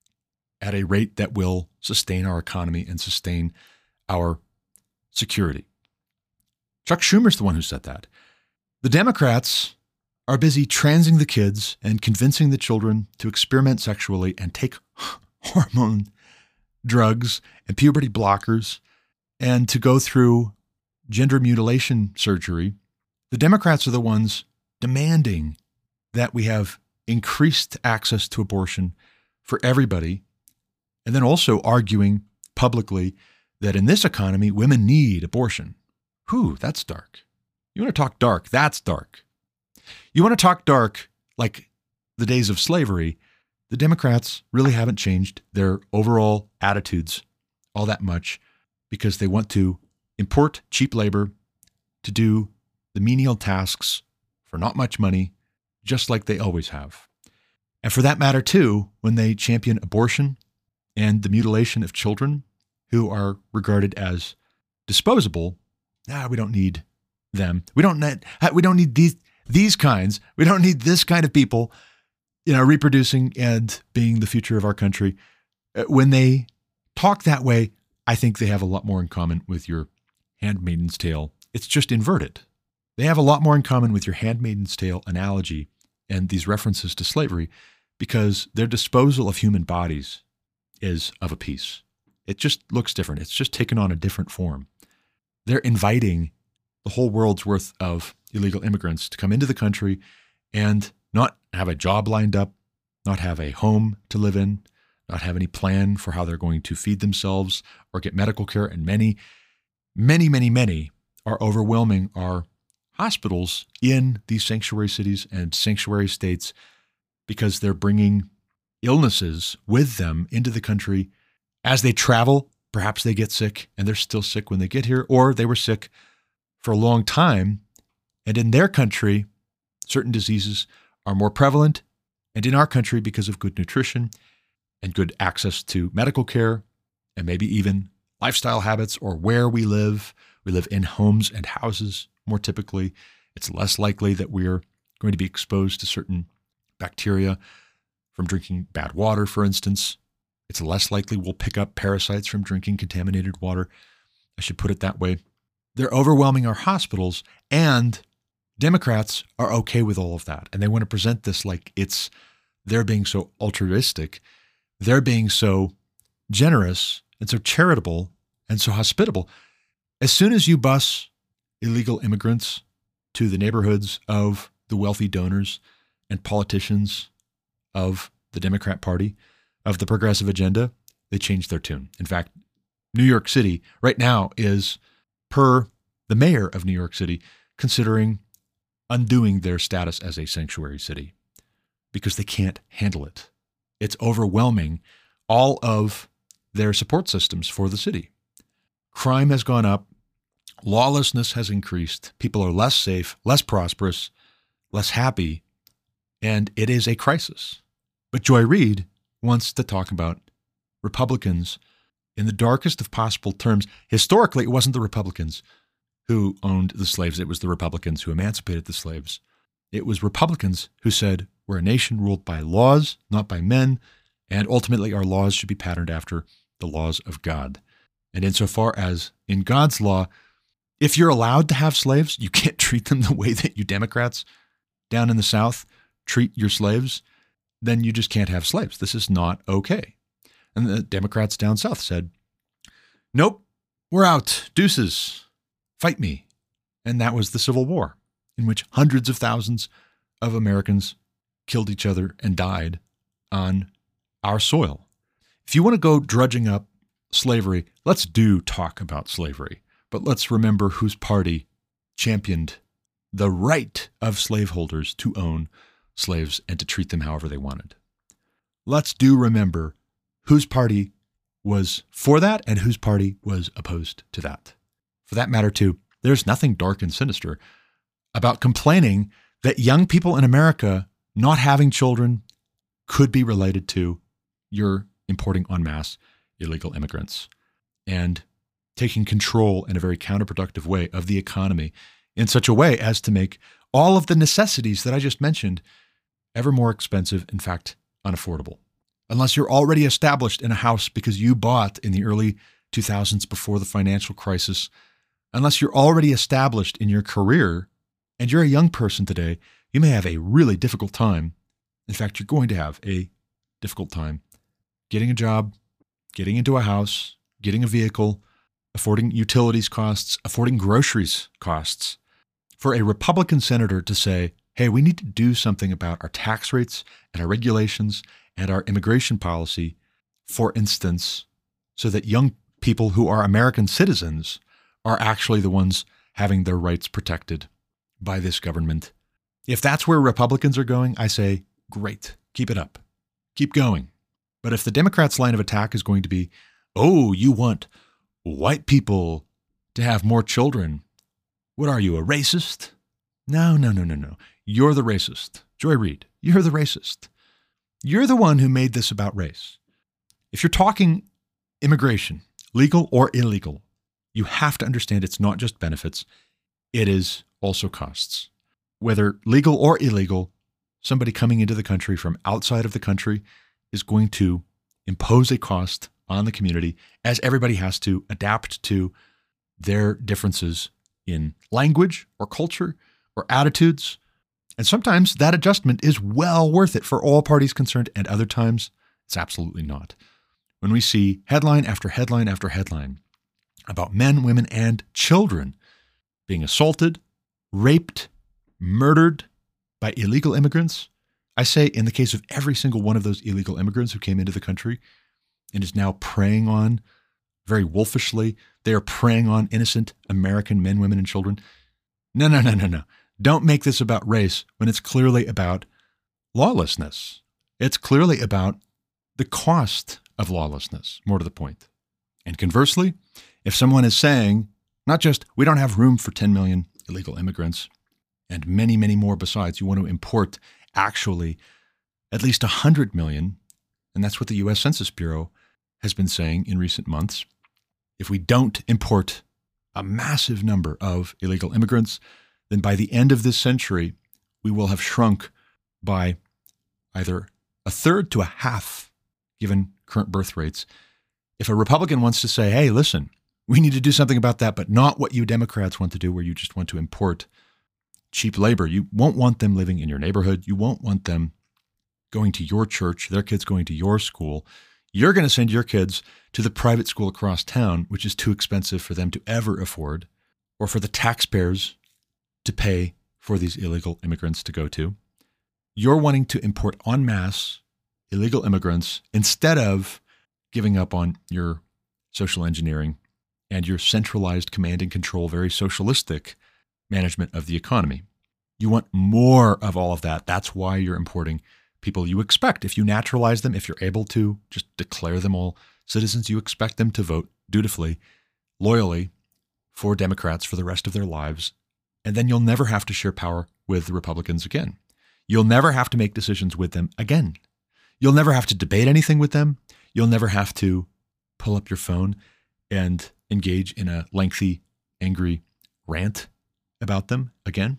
at a rate that will sustain our economy and sustain our security. Chuck Schumer's the one who said that. The Democrats are busy transing the kids and convincing the children to experiment sexually and take hormone drugs and puberty blockers and to go through gender mutilation surgery. The Democrats are the ones demanding that we have increased access to abortion for everybody, and then also arguing publicly that in this economy, women need abortion. Whew, that's dark. You want to talk dark? That's dark. You want to talk dark like the days of slavery? The Democrats really haven't changed their overall attitudes all that much because they want to import cheap labor to do the menial tasks for not much money, just like they always have. And for that matter, too, when they champion abortion and the mutilation of children who are regarded as disposable, ah, we don't need them. We don't need, we don't need these, these kinds. We don't need this kind of people, you know, reproducing and being the future of our country. When they talk that way, I think they have a lot more in common with your Handmaid's Tale. It's just inverted. They have a lot more in common with your Handmaid's Tale analogy and these references to slavery because their disposal of human bodies is of a piece. It just looks different. It's just taken on a different form. They're inviting the whole world's worth of illegal immigrants to come into the country and not have a job lined up, not have a home to live in, not have any plan for how they're going to feed themselves or get medical care. And many, many, many, many are overwhelming our hospitals in these sanctuary cities and sanctuary states because they're bringing illnesses with them into the country. As they travel, perhaps they get sick and they're still sick when they get here, or they were sick for a long time. And in their country, certain diseases are more prevalent. And in our country, because of good nutrition and good access to medical care, and maybe even lifestyle habits or where we live, we live in homes and houses more typically. It's less likely that we're going to be exposed to certain bacteria from drinking bad water, for instance. It's less likely we'll pick up parasites from drinking contaminated water. I should put it that way. They're overwhelming our hospitals, and Democrats are okay with all of that. And they want to present this like it's they're being so altruistic. They're being so generous and so charitable and so hospitable. As soon as you bus illegal immigrants to the neighborhoods of the wealthy donors and politicians of the Democrat Party, of the progressive agenda, they change their tune. In fact, New York City right now is, per the mayor of New York City, considering undoing their status as a sanctuary city because they can't handle it. It's overwhelming all of their support systems for the city. Crime has gone up. Lawlessness has increased. People are less safe, less prosperous, less happy, and it is a crisis. But Joy Reid wants to talk about Republicans in the darkest of possible terms. Historically, it wasn't the Republicans who owned the slaves. It was the Republicans who emancipated the slaves. It was Republicans who said, we're a nation ruled by laws, not by men, and ultimately our laws should be patterned after the laws of God. And insofar as in God's law, if you're allowed to have slaves, you can't treat them the way that you Democrats down in the South treat your slaves, then you just can't have slaves. This is not okay. And the Democrats down south said, nope, we're out. Deuces. Fight me. And that was the Civil War, in which hundreds of thousands of Americans killed each other and died on our soil. If you want to go drudging up slavery, let's do talk about slavery. But let's remember whose party championed the right of slaveholders to own slaves and to treat them however they wanted. Let's do remember whose party was for that and whose party was opposed to that. For that matter, too, there's nothing dark and sinister about complaining that young people in America not having children could be related to your importing en masse illegal immigrants and taking control in a very counterproductive way of the economy in such a way as to make all of the necessities that I just mentioned ever more expensive, in fact, unaffordable. Unless you're already established in a house because you bought in the early two thousands before the financial crisis, unless you're already established in your career and you're a young person today, you may have a really difficult time. In fact, you're going to have a difficult time getting a job, getting into a house, getting a vehicle, affording utilities costs, affording groceries costs. For a Republican senator to say, hey, we need to do something about our tax rates and our regulations and our immigration policy, for instance, so that young people who are American citizens are actually the ones having their rights protected by this government. If that's where Republicans are going, I say, great, keep it up. Keep going. But if the Democrats' line of attack is going to be, oh, you want white people to have more children, what are you, a racist? No, no, no, no, no. You're the racist. Joy Reid, you're the racist. You're the one who made this about race. If you're talking immigration, legal or illegal, you have to understand it's not just benefits. It is also costs. Whether legal or illegal, somebody coming into the country from outside of the country is going to impose a cost on the community, as everybody has to adapt to their differences in language or culture or attitudes. And sometimes that adjustment is well worth it for all parties concerned, and other times it's absolutely not. When we see headline after headline after headline about men, women, and children being assaulted, raped, murdered by illegal immigrants, I say in the case of every single one of those illegal immigrants who came into the country and is now preying on, very wolfishly, they are preying on innocent American men, women, and children. No, no, no, no, no. Don't make this about race when it's clearly about lawlessness. It's clearly about the cost of lawlessness, more to the point. And conversely, if someone is saying, not just, we don't have room for ten million illegal immigrants and many, many more besides, you want to import actually at least one hundred million, and that's what the U S Census Bureau has been saying in recent months. If we don't import a massive number of illegal immigrants, then by the end of this century, we will have shrunk by either a third to a half, given current birth rates. If a Republican wants to say, hey, listen, we need to do something about that, but not what you Democrats want to do, where you just want to import cheap labor. You won't want them living in your neighborhood. You won't want them going to your church, their kids going to your school. You're going to send your kids to the private school across town, which is too expensive for them to ever afford, or for the taxpayers to pay for these illegal immigrants to go to. You're wanting to import en masse illegal immigrants instead of giving up on your social engineering and your centralized command and control, very socialistic management of the economy. You want more of all of that. That's why you're importing people you expect. If you naturalize them, if you're able to just declare them all citizens, you expect them to vote dutifully, loyally for Democrats for the rest of their lives. And then you'll never have to share power with the Republicans again. You'll never have to make decisions with them again. You'll never have to debate anything with them. You'll never have to pull up your phone and engage in a lengthy, angry rant about them again.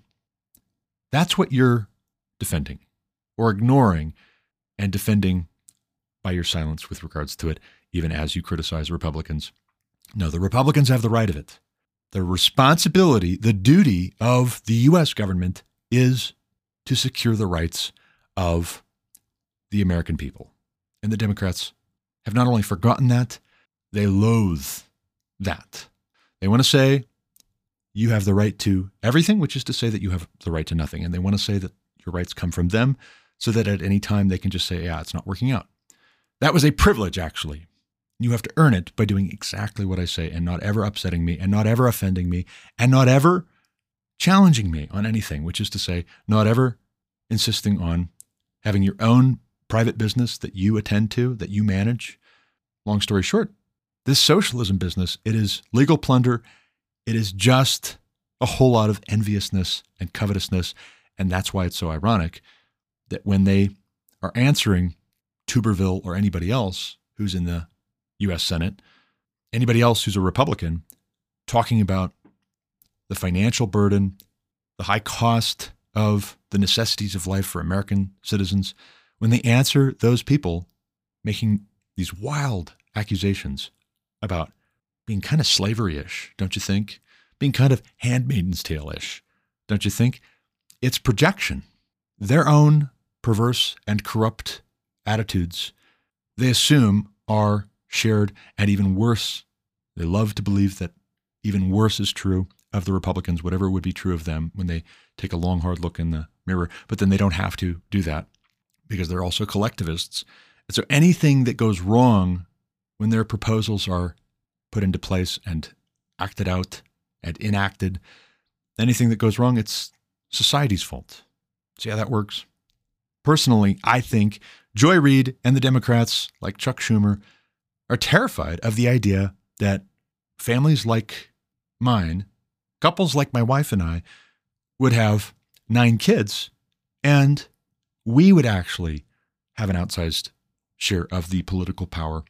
That's what you're defending, or ignoring and defending by your silence with regards to it, even as you criticize Republicans. No, the Republicans have the right of it. The responsibility, the duty of the U S government is to secure the rights of the American people. And the Democrats have not only forgotten that, they loathe that. They want to say you have the right to everything, which is to say that you have the right to nothing. And they want to say that your rights come from them so that at any time they can just say, yeah, it's not working out. That was a privilege, actually. You have to earn it by doing exactly what I say and not ever upsetting me and not ever offending me and not ever challenging me on anything, which is to say, not ever insisting on having your own private business that you attend to, that you manage. Long story short, this socialism business, it is legal plunder. It is just a whole lot of enviousness and covetousness. And that's why it's so ironic that when they are answering Tuberville or anybody else who's in the U S Senate, anybody else who's a Republican, talking about the financial burden, the high cost of the necessities of life for American citizens, when they answer those people making these wild accusations about being kind of slavery-ish, don't you think? Being kind of Handmaid's Tale-ish, don't you think? It's projection. Their own perverse and corrupt attitudes, they assume are shared, and even worse, they love to believe that even worse is true of the Republicans, whatever would be true of them when they take a long, hard look in the mirror. But then they don't have to do that because they're also collectivists. And so anything that goes wrong when their proposals are put into place and acted out and enacted, anything that goes wrong, it's society's fault. See how that works? Personally, I think Joy Reid and the Democrats, like Chuck Schumer, are terrified of the idea that families like mine, couples like my wife and I, would have nine kids, and we would actually have an outsized share of the political power.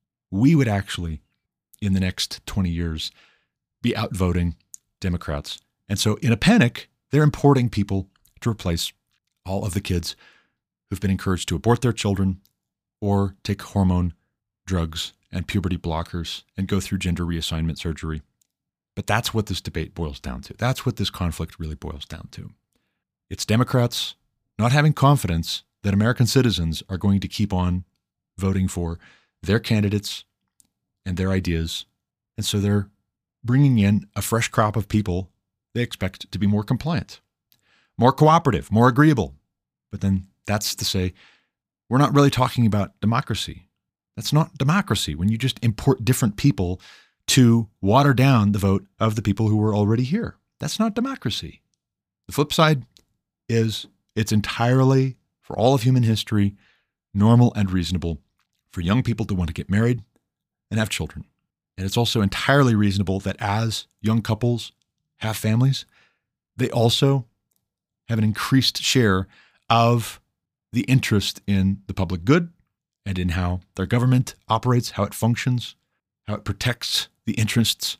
We would actually, in the next twenty years, be outvoting Democrats. And so in a panic, they're importing people to replace all of the kids who've been encouraged to abort their children or take hormone drugs and puberty blockers and go through gender reassignment surgery. But that's what this debate boils down to. That's what this conflict really boils down to. It's Democrats not having confidence that American citizens are going to keep on voting for their candidates and their ideas. And so they're bringing in a fresh crop of people they expect to be more compliant, more cooperative, more agreeable. But then that's to say, we're not really talking about democracy. That's not democracy when you just import different people to water down the vote of the people who were already here. That's not democracy. The flip side is it's entirely, for all of human history, normal and reasonable for young people to want to get married and have children. And it's also entirely reasonable that as young couples have families, they also have an increased share of the interest in the public good and in how their government operates, how it functions, how it protects the interests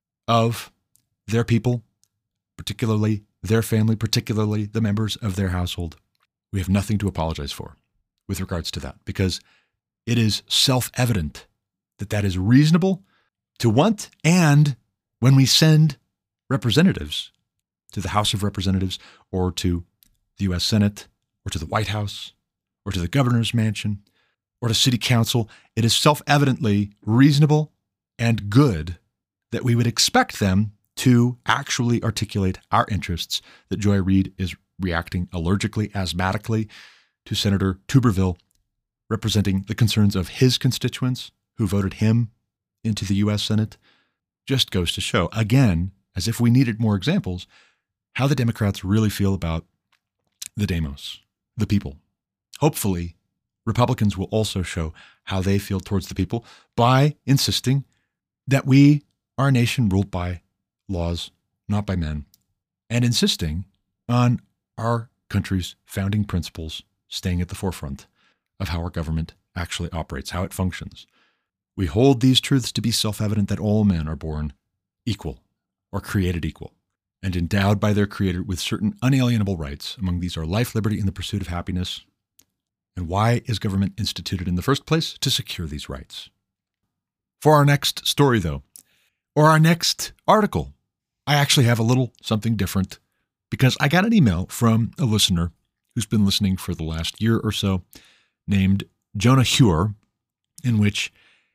of their people, particularly their family, particularly the members of their household. We have nothing to apologize for with regards to that, because it is self-evident that that is reasonable to want. And when we send representatives to the House of Representatives or to the U S Senate or to the White House or to the governor's mansion or to city council, it is self-evidently reasonable and good that we would expect them to actually articulate our interests, that Joy Reid is reacting allergically, asthmatically to Senator Tuberville, representing the concerns of his constituents who voted him into the U S Senate, just goes to show, again, as if we needed more examples, how the Democrats really feel about the demos, the people. Hopefully, Republicans will also show how they feel towards the people by insisting that we are a nation ruled by laws, not by men, and insisting on our country's founding principles staying at the forefront of how our government actually operates, how it functions. We hold these truths to be self-evident that all men are born equal or created equal and endowed by their creator with certain unalienable rights. Among these are life, liberty, and the pursuit of happiness. And why is government instituted in the first place? To secure these rights. For our next story, though, or our next article, I actually have a little something different, because I got an email from a listener who's been listening for the last year or so named Jonah Hure, in which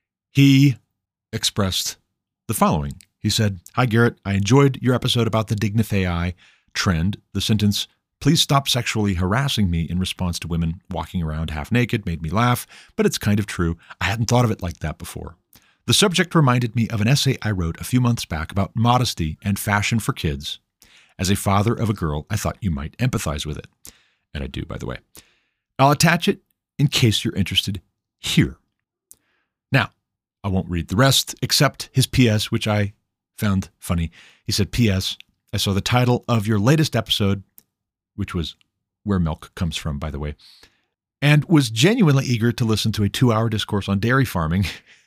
he expressed the following. He said, "Hi, Garrett. I enjoyed your episode about the Dignify trend. The sentence, 'Please stop sexually harassing me,' in response to women walking around half naked made me laugh, but it's kind of true. I hadn't thought of it like that before. The subject reminded me of an essay I wrote a few months back about modesty and fashion for kids. As a father of a girl, I thought you might empathize with it." And I do, by the way. I'll attach it in case you're interested here. Now, I won't read the rest except his P S, which I found funny. He said, "P S. I saw the title of your latest episode," which was Where Milk Comes From, by the way, "and was genuinely eager to listen to a two-hour discourse on dairy farming.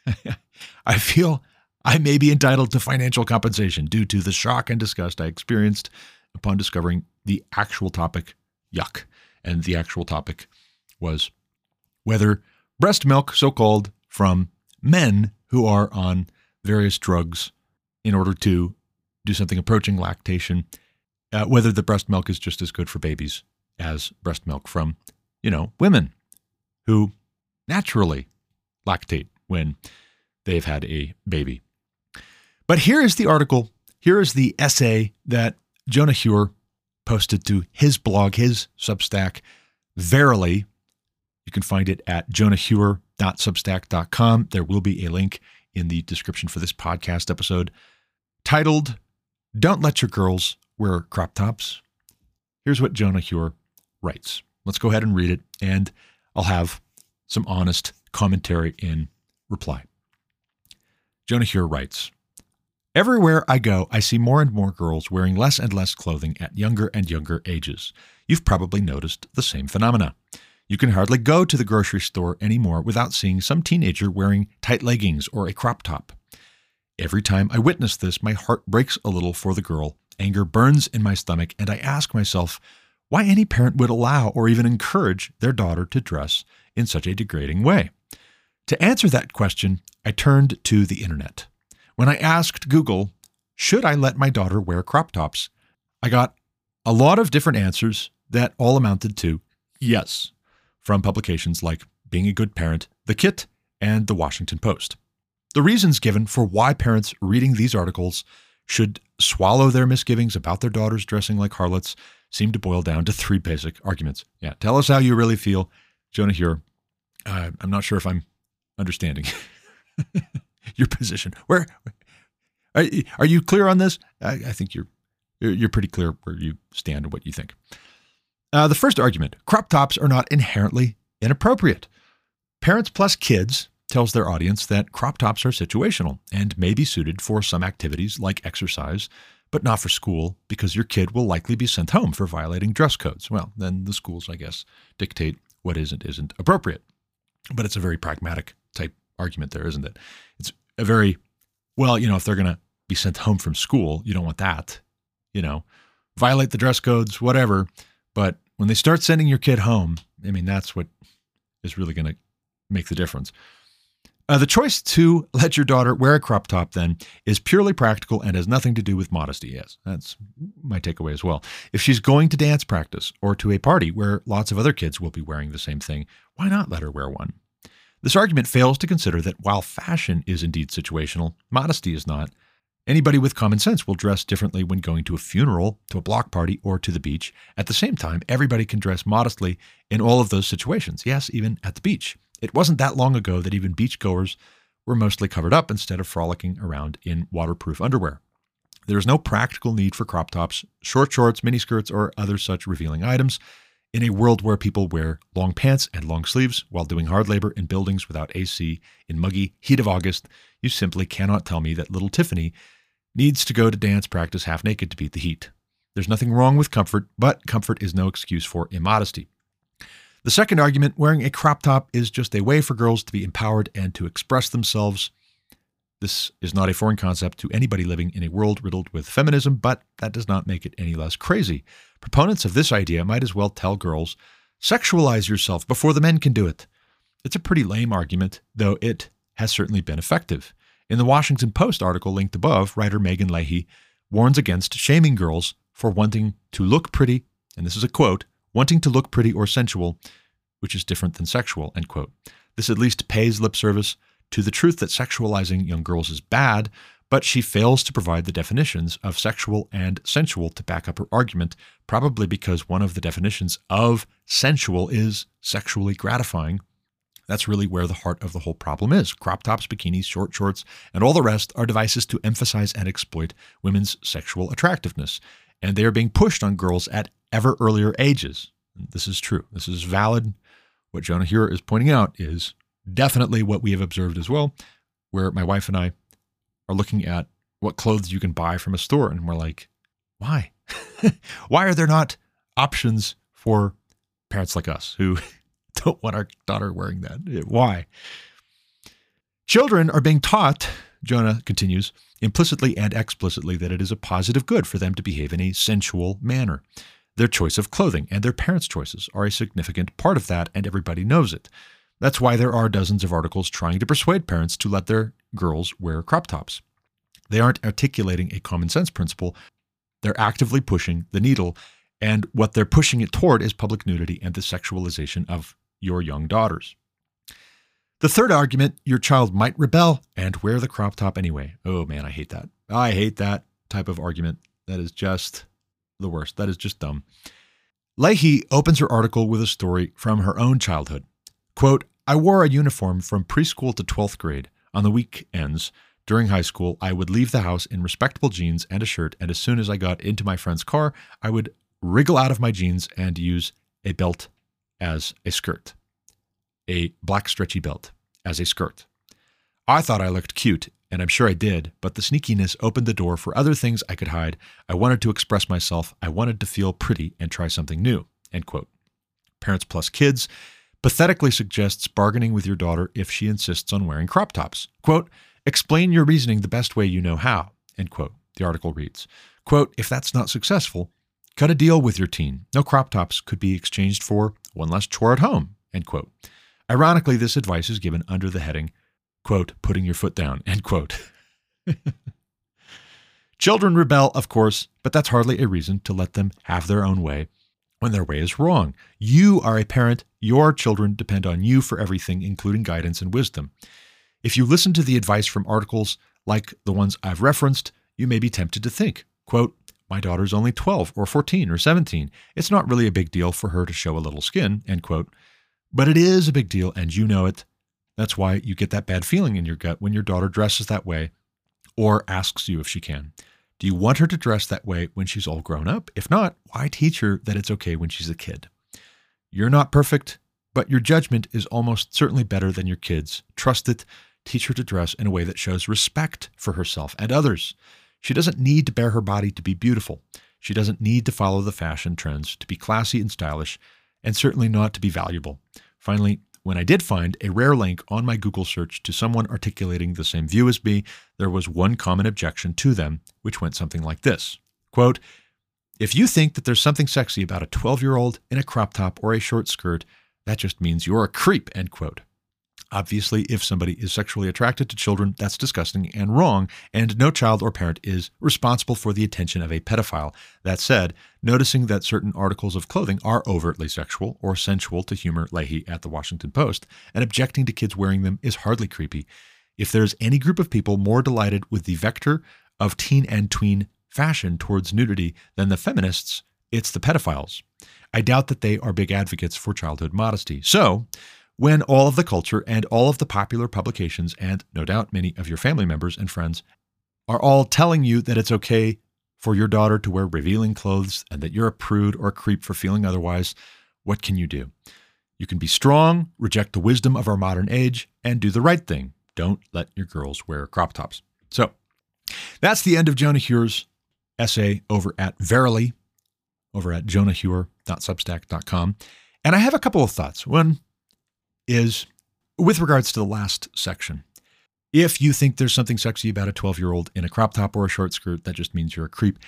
I feel I may be entitled to financial compensation due to the shock and disgust I experienced upon discovering the actual topic, yuck." And the actual topic was whether breast milk, so-called, from men who are on various drugs in order to do something approaching lactation, uh, whether the breast milk is just as good for babies as breast milk from, you know, women who naturally lactate when they've had a baby. But here is the article. Here is the essay that Jonah Hure posted to his blog, his Substack, Verily. You can find it at jonah hure dot substack dot com. There will be a link in the description for this podcast episode titled, "Don't Let Your Girls Wear Crop Tops." Here's what Jonah Hure writes. Let's go ahead and read it, and I'll have some honest commentary in reply. Jonah Hure writes, "Everywhere I go, I see more and more girls wearing less and less clothing at younger and younger ages. You've probably noticed the same phenomena. You can hardly go to the grocery store anymore without seeing some teenager wearing tight leggings or a crop top. Every time I witness this, my heart breaks a little for the girl. Anger burns in my stomach, and I ask myself why any parent would allow or even encourage their daughter to dress in such a degrading way. To answer that question, I turned to the internet. When I asked Google, should I let my daughter wear crop tops? I got a lot of different answers that all amounted to yes, from publications like Being a Good Parent, The Kit, and The Washington Post. The reasons given for why parents reading these articles should swallow their misgivings about their daughters dressing like harlots seem to boil down to three basic arguments. Yeah, tell us how you really feel. Jonah here. Uh, I'm not sure if I'm understanding your position. Where are, are you clear on this? I, I think you're you're pretty clear where you stand and what you think. Uh, the first argument: crop tops are not inherently inappropriate. Parents Plus Kids tells their audience that crop tops are situational and may be suited for some activities like exercise, but not for school because your kid will likely be sent home for violating dress codes. Well, then the schools, I guess, dictate what is and isn't appropriate. But it's a very pragmatic type argument there, isn't it? It's a very, well, you know, if they're going to be sent home from school, you don't want that, you know, violate the dress codes, whatever. But when they start sending your kid home, I mean, that's what is really going to make the difference. Uh, the choice to let your daughter wear a crop top, then, is purely practical and has nothing to do with modesty. Yes, that's my takeaway as well. If she's going to dance practice or to a party where lots of other kids will be wearing the same thing, why not let her wear one? This argument fails to consider that while fashion is indeed situational, modesty is not. Anybody with common sense will dress differently when going to a funeral, to a block party, or to the beach. At the same time, everybody can dress modestly in all of those situations. Yes, even at the beach. It wasn't that long ago that even beachgoers were mostly covered up instead of frolicking around in waterproof underwear. There is no practical need for crop tops, short shorts, miniskirts, or other such revealing items in a world where people wear long pants and long sleeves while doing hard labor in buildings without A C in muggy heat of August. You simply cannot tell me that little Tiffany needs to go to dance practice half naked to beat the heat. There's nothing wrong with comfort, but comfort is no excuse for immodesty. The second argument, wearing a crop top is just a way for girls to be empowered and to express themselves. This is not a foreign concept to anybody living in a world riddled with feminism, but that does not make it any less crazy. Proponents of this idea might as well tell girls, sexualize yourself before the men can do it. It's a pretty lame argument, though it has certainly been effective. In the Washington Post article linked above, writer Megan Leahy warns against shaming girls for wanting to look pretty, and this is a quote, wanting to look pretty or sensual, which is different than sexual, end quote. This at least pays lip service to the truth that sexualizing young girls is bad, but she fails to provide the definitions of sexual and sensual to back up her argument, probably because one of the definitions of sensual is sexually gratifying. That's really where the heart of the whole problem is. Crop tops, bikinis, short shorts, and all the rest are devices to emphasize and exploit women's sexual attractiveness, and they are being pushed on girls at ever earlier ages. This is true. This is valid. What Jonah here is pointing out is definitely what we have observed as well, where my wife and I are looking at what clothes you can buy from a store, and we're like, why? Why are there not options for parents like us who don't want our daughter wearing that? Why? Children are being taught, Jonah continues, implicitly and explicitly that it is a positive good for them to behave in a sensual manner. Their choice of clothing and their parents' choices are a significant part of that, and everybody knows it. That's why there are dozens of articles trying to persuade parents to let their girls wear crop tops. They aren't articulating a common sense principle. They're actively pushing the needle, and what they're pushing it toward is public nudity and the sexualization of your young daughters. The third argument, your child might rebel and wear the crop top anyway. Oh man, I hate that. I hate that type of argument. That is just the worst. That is just dumb. Leahy opens her article with a story from her own childhood. Quote, I wore a uniform from preschool to twelfth grade. On the weekends, during high school, I would leave the house in respectable jeans and a shirt, and as soon as I got into my friend's car, I would wriggle out of my jeans and use a belt as a skirt. A black stretchy belt as a skirt. I thought I looked cute, and I'm sure I did, but the sneakiness opened the door for other things I could hide. I wanted to express myself. I wanted to feel pretty and try something new, end quote. Parents Plus Kids pathetically suggests bargaining with your daughter if she insists on wearing crop tops. Quote, explain your reasoning the best way you know how, end quote. The article reads, quote, if that's not successful, cut a deal with your teen. No crop tops could be exchanged for one less chore at home, end quote. Ironically, this advice is given under the heading, quote, putting your foot down, end quote. Children rebel, of course, but that's hardly a reason to let them have their own way when their way is wrong. You are a parent. Your children depend on you for everything, including guidance and wisdom. If you listen to the advice from articles like the ones I've referenced, you may be tempted to think, quote, my daughter's only twelve or fourteen or seventeen. It's not really a big deal for her to show a little skin, end quote. But it is a big deal, and you know it. That's why you get that bad feeling in your gut when your daughter dresses that way or asks you if she can. Do you want her to dress that way when she's all grown up? If not, why teach her that it's okay when she's a kid? You're not perfect, but your judgment is almost certainly better than your kids'. Trust it. Teach her to dress in a way that shows respect for herself and others. She doesn't need to bare her body to be beautiful. She doesn't need to follow the fashion trends to be classy and stylish, and certainly not to be valuable. Finally, when I did find a rare link on my Google search to someone articulating the same view as me, there was one common objection to them, which went something like this. Quote, if you think that there's something sexy about a twelve-year-old in a crop top or a short skirt, that just means you're a creep, end quote. Obviously, if somebody is sexually attracted to children, that's disgusting and wrong, and no child or parent is responsible for the attention of a pedophile. That said, noticing that certain articles of clothing are overtly sexual or sensual to humor Leahy at the Washington Post, and objecting to kids wearing them is hardly creepy. If there's any group of people more delighted with the vector of teen and tween fashion towards nudity than the feminists, it's the pedophiles. I doubt that they are big advocates for childhood modesty. So, when all of the culture and all of the popular publications, and no doubt many of your family members and friends, are all telling you that it's okay for your daughter to wear revealing clothes and that you're a prude or a creep for feeling otherwise, what can you do? You can be strong, reject the wisdom of our modern age, and do the right thing. Don't let your girls wear crop tops. So that's the end of Jonah Hewer's essay over at Verily, over at jonah hewer dot substack dot com. And I have a couple of thoughts. One is with regards to the last section. If you think there's something sexy about a twelve-year-old in a crop top or a short skirt, that just means you're a creep.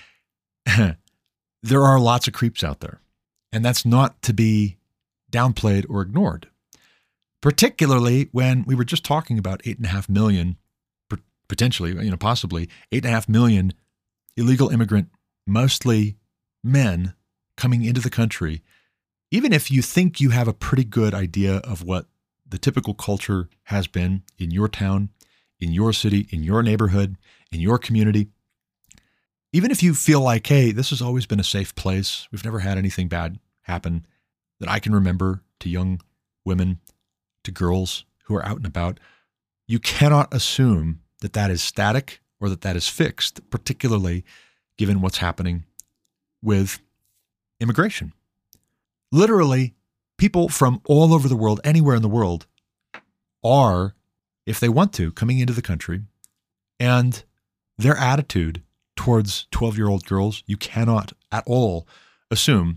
There are lots of creeps out there, and that's not to be downplayed or ignored, particularly when we were just talking about eight and a half million, potentially, you know, possibly eight and a half million illegal immigrant, mostly men, coming into the country. Even if you think you have a pretty good idea of what the typical culture has been in your town, in your city, in your neighborhood, in your community, even if you feel like, hey, this has always been a safe place, we've never had anything bad happen that I can remember to young women, to girls who are out and about, you cannot assume that that is static or that that is fixed, particularly given what's happening with immigration. Literally, people from all over the world, anywhere in the world, are, if they want to, coming into the country, and their attitude towards twelve-year-old girls, you cannot at all assume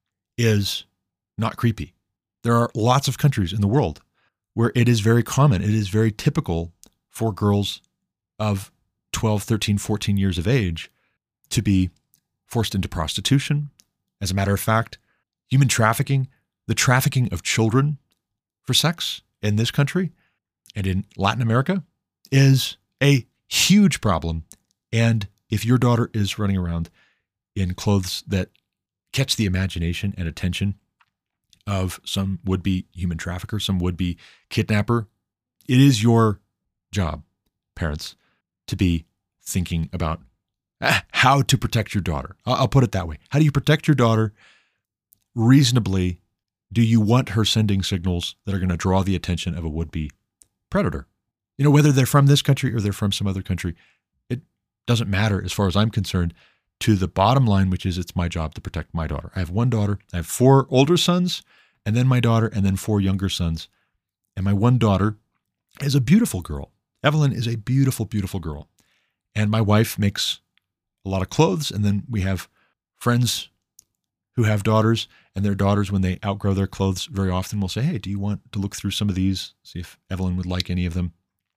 is not creepy. There are lots of countries in the world where it is very common, it is very typical for girls of twelve, thirteen, fourteen years of age to be forced into prostitution. As a matter of fact, human trafficking, the trafficking of children for sex in this country and in Latin America is a huge problem. And if your daughter is running around in clothes that catch the imagination and attention of some would-be human trafficker, some would-be kidnapper, it is your job, parents, to be thinking about how to protect your daughter. I'll put it that way. How do you protect your daughter reasonably? Do you want her sending signals that are going to draw the attention of a would-be predator? You know, whether they're from this country or they're from some other country, it doesn't matter as far as I'm concerned, to the bottom line, which is it's my job to protect my daughter. I have one daughter. I have four older sons, and then my daughter, and then four younger sons. And my one daughter is a beautiful girl. Evelyn is a beautiful, beautiful girl. And my wife makes a lot of clothes, and then we have friends who have daughters, and their daughters, when they outgrow their clothes, very often will say, hey, do you want to look through some of these, see if Evelyn would like any of them?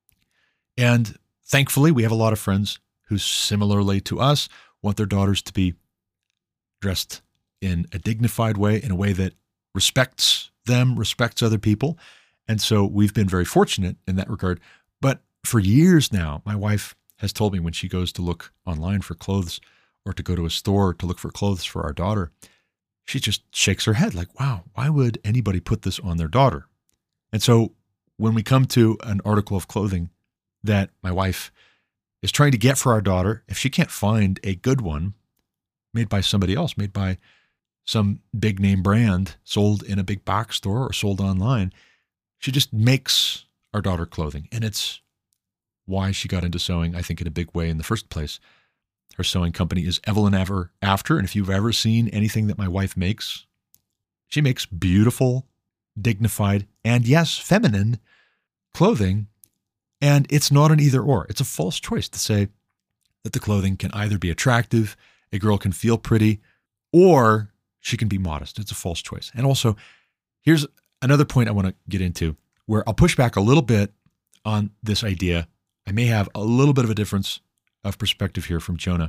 And thankfully, we have a lot of friends who, similarly to us, want their daughters to be dressed in a dignified way, in a way that respects them, respects other people. And so we've been very fortunate in that regard. But for years now, my wife has told me when she goes to look online for clothes or to go to a store to look for clothes for our daughter, she just shakes her head like, wow, why would anybody put this on their daughter? And so when we come to an article of clothing that my wife is trying to get for our daughter, if she can't find a good one made by somebody else, made by some big name brand, sold in a big box store or sold online, she just makes our daughter clothing. And it's why she got into sewing, I think, in a big way in the first place. Her sewing company is Evelyn Ever After. And if you've ever seen anything that my wife makes, she makes beautiful, dignified, and yes, feminine clothing. And it's not an either or. It's a false choice to say that the clothing can either be attractive, a girl can feel pretty, or she can be modest. It's a false choice. And also, here's another point I want to get into where I'll push back a little bit on this idea. I may have a little bit of a difference of perspective here from Jonah.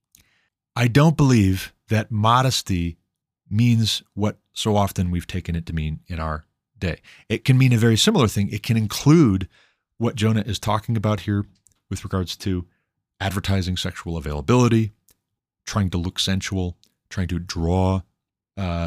I don't believe that modesty means what so often we've taken it to mean in our day. It can mean a very similar thing. It can include what Jonah is talking about here with regards to advertising sexual availability, trying to look sensual, trying to draw uh,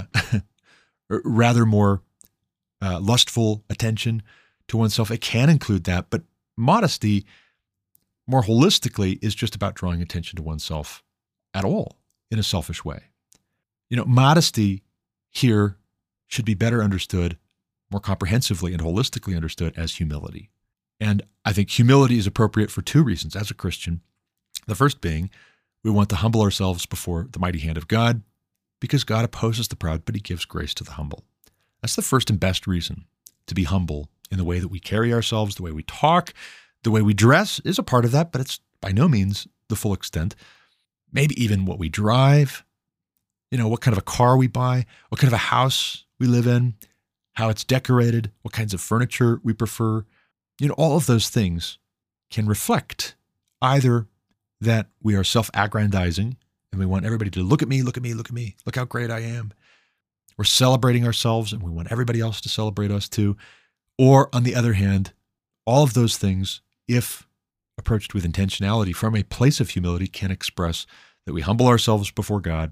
rather more uh, lustful attention to oneself. It can include that, but modesty, more holistically, is just about drawing attention to oneself at all in a selfish way. You know, modesty here should be better understood, more comprehensively and holistically understood as humility. And I think humility is appropriate for two reasons as a Christian. The first being, we want to humble ourselves before the mighty hand of God because God opposes the proud, but he gives grace to the humble. That's the first and best reason to be humble in the way that we carry ourselves, the way we talk, the way we dress is a part of that, but it's by no means the full extent. Maybe even what we drive, you know, what kind of a car we buy, what kind of a house we live in, how it's decorated, what kinds of furniture we prefer. You know, all of those things can reflect either that we are self-aggrandizing and we want everybody to look at me, look at me, look at me, look how great I am. We're celebrating ourselves and we want everybody else to celebrate us too. Or on the other hand, all of those things, if approached with intentionality from a place of humility, can express that we humble ourselves before God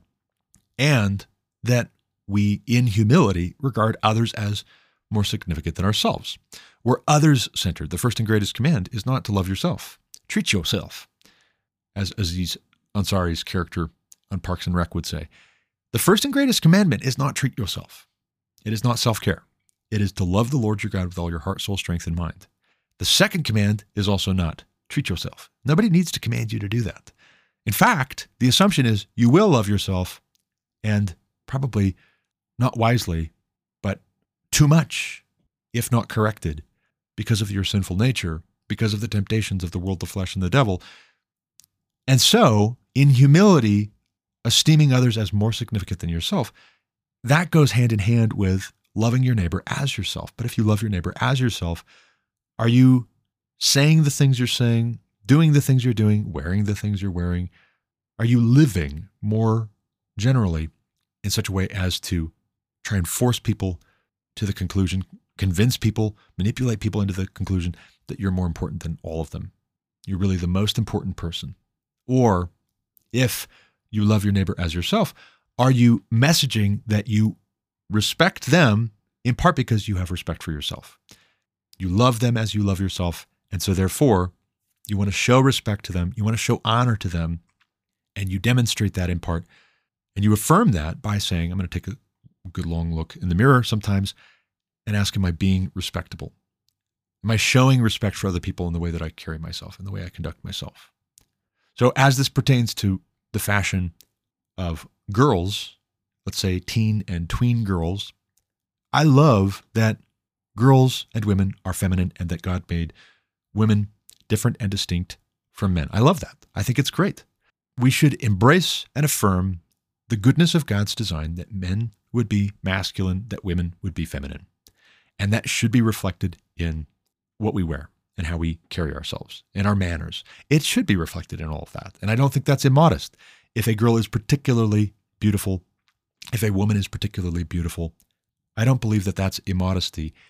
and that we, in humility, regard others as more significant than ourselves. We're others-centered. The first and greatest command is not to love yourself. Treat yourself, as Aziz Ansari's character on Parks and Rec would say. The first and greatest commandment is not treat yourself. It is not self-care. It is to love the Lord your God with all your heart, soul, strength, and mind. The second command is also not treat yourself. Nobody needs to command you to do that. In fact, the assumption is you will love yourself, and probably not wisely, but too much, if not corrected, because of your sinful nature, because of the temptations of the world, the flesh, and the devil. And so, in humility, esteeming others as more significant than yourself, that goes hand in hand with loving your neighbor as yourself. But if you love your neighbor as yourself, are you saying the things you're saying, doing the things you're doing, wearing the things you're wearing? Are you living more generally in such a way as to try and force people to the conclusion, convince people, manipulate people into the conclusion that you're more important than all of them? You're really the most important person. Or if you love your neighbor as yourself, are you messaging that you respect them in part because you have respect for yourself? You love them as you love yourself. And so therefore, you want to show respect to them. You want to show honor to them. And you demonstrate that in part. And you affirm that by saying, I'm going to take a good long look in the mirror sometimes and ask, am I being respectable? Am I showing respect for other people in the way that I carry myself, in the way I conduct myself? So as this pertains to the fashion of girls, let's say teen and tween girls, I love that girls and women are feminine and that God made women different and distinct from men. I love that. I think it's great. We should embrace and affirm the goodness of God's design that men would be masculine, that women would be feminine. And that should be reflected in what we wear and how we carry ourselves and our manners. It should be reflected in all of that. And I don't think that's immodest. If a girl is particularly beautiful, if a woman is particularly beautiful, I don't believe that that's immodesty.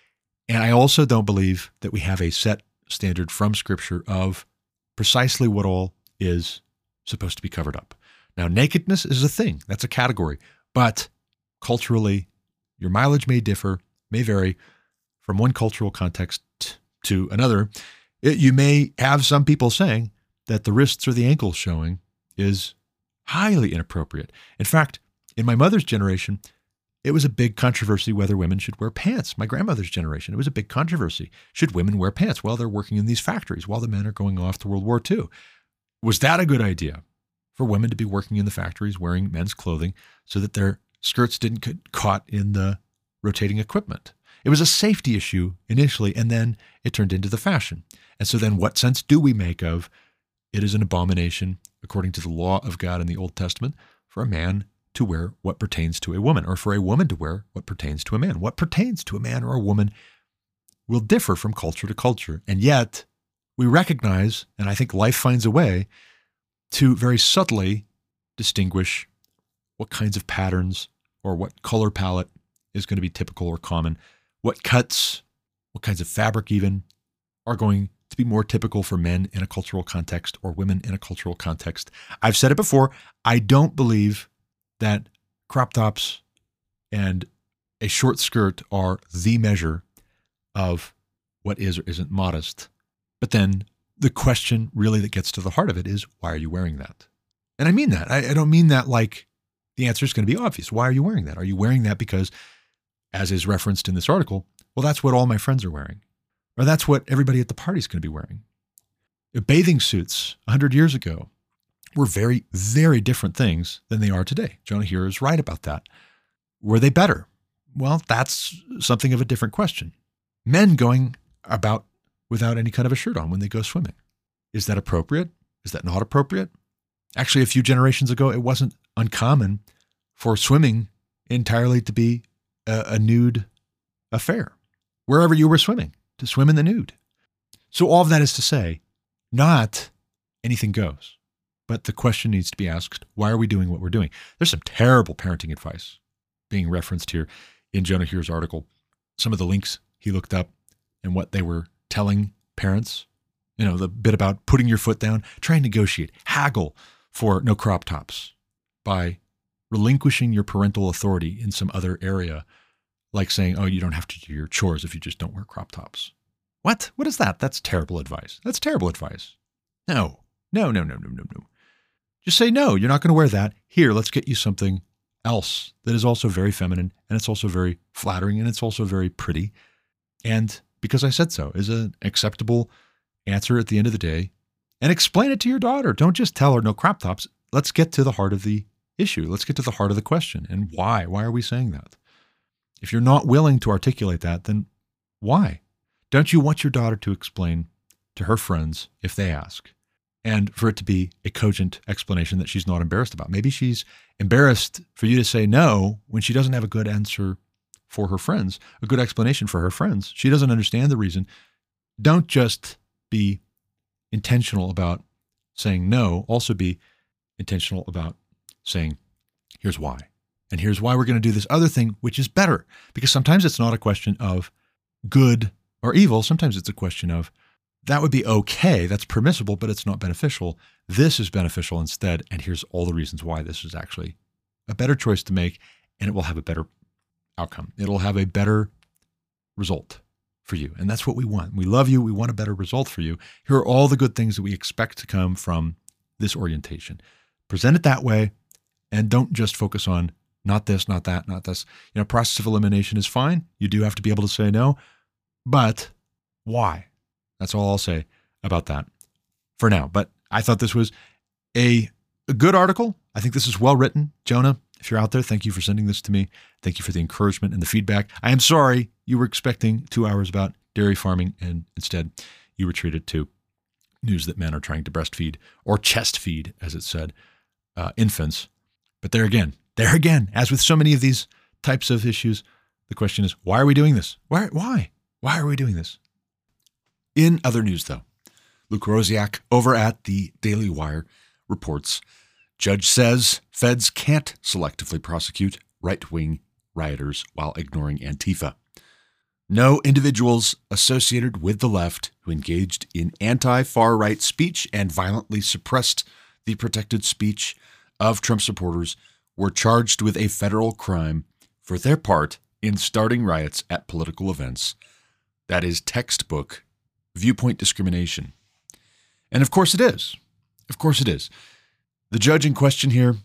And I also don't believe that we have a set standard from Scripture of precisely what all is supposed to be covered up. Now, nakedness is a thing. That's a category. But culturally, your mileage may differ, may vary from one cultural context to another. It, you may have some people saying that the wrists or the ankles showing is highly inappropriate. In fact, in my mother's generation, it was a big controversy whether women should wear pants. My grandmother's generation, it was a big controversy. Should women wear pants while they're working in these factories, while the men are going off to World War Two? Was that a good idea for women to be working in the factories wearing men's clothing so that their skirts didn't get caught in the rotating equipment? It was a safety issue initially, and then it turned into the fashion. And so then what sense do we make of it is an abomination, according to the law of God in the Old Testament, for a man to wear what pertains to a woman, or for a woman to wear what pertains to a man? What pertains to a man or a woman will differ from culture to culture. And yet we recognize, and I think life finds a way to very subtly distinguish what kinds of patterns or what color palette is going to be typical or common, what cuts, what kinds of fabric even are going to be more typical for men in a cultural context or women in a cultural context. I've said it before, I don't believe that crop tops and a short skirt are the measure of what is or isn't modest. But then the question really that gets to the heart of it is, why are you wearing that? And I mean that. I, I don't mean that like the answer is going to be obvious. Why are you wearing that? Are you wearing that because, as is referenced in this article, well, that's what all my friends are wearing, or that's what everybody at the party is going to be wearing? Bathing suits one hundred years ago were very, very different things than they are today. Jonah Herer is right about that. Were they better? Well, that's something of a different question. Men going about without any kind of a shirt on when they go swimming. Is that appropriate? Is that not appropriate? Actually, a few generations ago, it wasn't uncommon for swimming entirely to be a, a nude affair. Wherever you were swimming, to swim in the nude. So all of that is to say, not anything goes. But the question needs to be asked, why are we doing what we're doing? There's some terrible parenting advice being referenced here in Jonah Herer's article. Some of the links he looked up and what they were telling parents, you know, the bit about putting your foot down, try and negotiate, haggle for no crop tops by relinquishing your parental authority in some other area, like saying, oh, you don't have to do your chores if you just don't wear crop tops. What? What is that? That's terrible advice. That's terrible advice. No, no, no, no, no, no, no. Just say, no, you're not going to wear that. Here, let's get you something else that is also very feminine, and it's also very flattering, and it's also very pretty. And because I said so is an acceptable answer at the end of the day. And explain it to your daughter. Don't just tell her no crop tops. Let's get to the heart of the issue. Let's get to the heart of the question. And why? Why are we saying that? If you're not willing to articulate that, then why? Don't you want your daughter to explain to her friends if they ask? And for it to be a cogent explanation that she's not embarrassed about. Maybe she's embarrassed for you to say no when she doesn't have a good answer for her friends, a good explanation for her friends. She doesn't understand the reason. Don't just be intentional about saying no. Also be intentional about saying, here's why. And here's why we're going to do this other thing, which is better. Because sometimes it's not a question of good or evil. Sometimes it's a question of, that would be okay, that's permissible, but it's not beneficial. This is beneficial instead, and here's all the reasons why this is actually a better choice to make, and it will have a better outcome. It'll have a better result for you, and that's what we want. We love you. We want a better result for you. Here are all the good things that we expect to come from this orientation. Present it that way, and don't just focus on not this, not that, not this. You know, process of elimination is fine. You do have to be able to say no, but why? That's all I'll say about that for now. But I thought this was a, a good article. I think this is well written. Jonah, if you're out there, thank you for sending this to me. Thank you for the encouragement and the feedback. I am sorry you were expecting two hours about dairy farming, and instead you were treated to news that men are trying to breastfeed or chest feed, as it said, uh, infants. But there again, there again, as with so many of these types of issues, the question is, why are we doing this? Why? Why? Why are we doing this? In other news, though, Luke Rosiak over at the Daily Wire reports, judge says feds can't selectively prosecute right-wing rioters while ignoring Antifa. No individuals associated with the left who engaged in anti-far-right speech and violently suppressed the protected speech of Trump supporters were charged with a federal crime for their part in starting riots at political events. That is textbook viewpoint discrimination. And of course it is. Of course it is. The judge in question here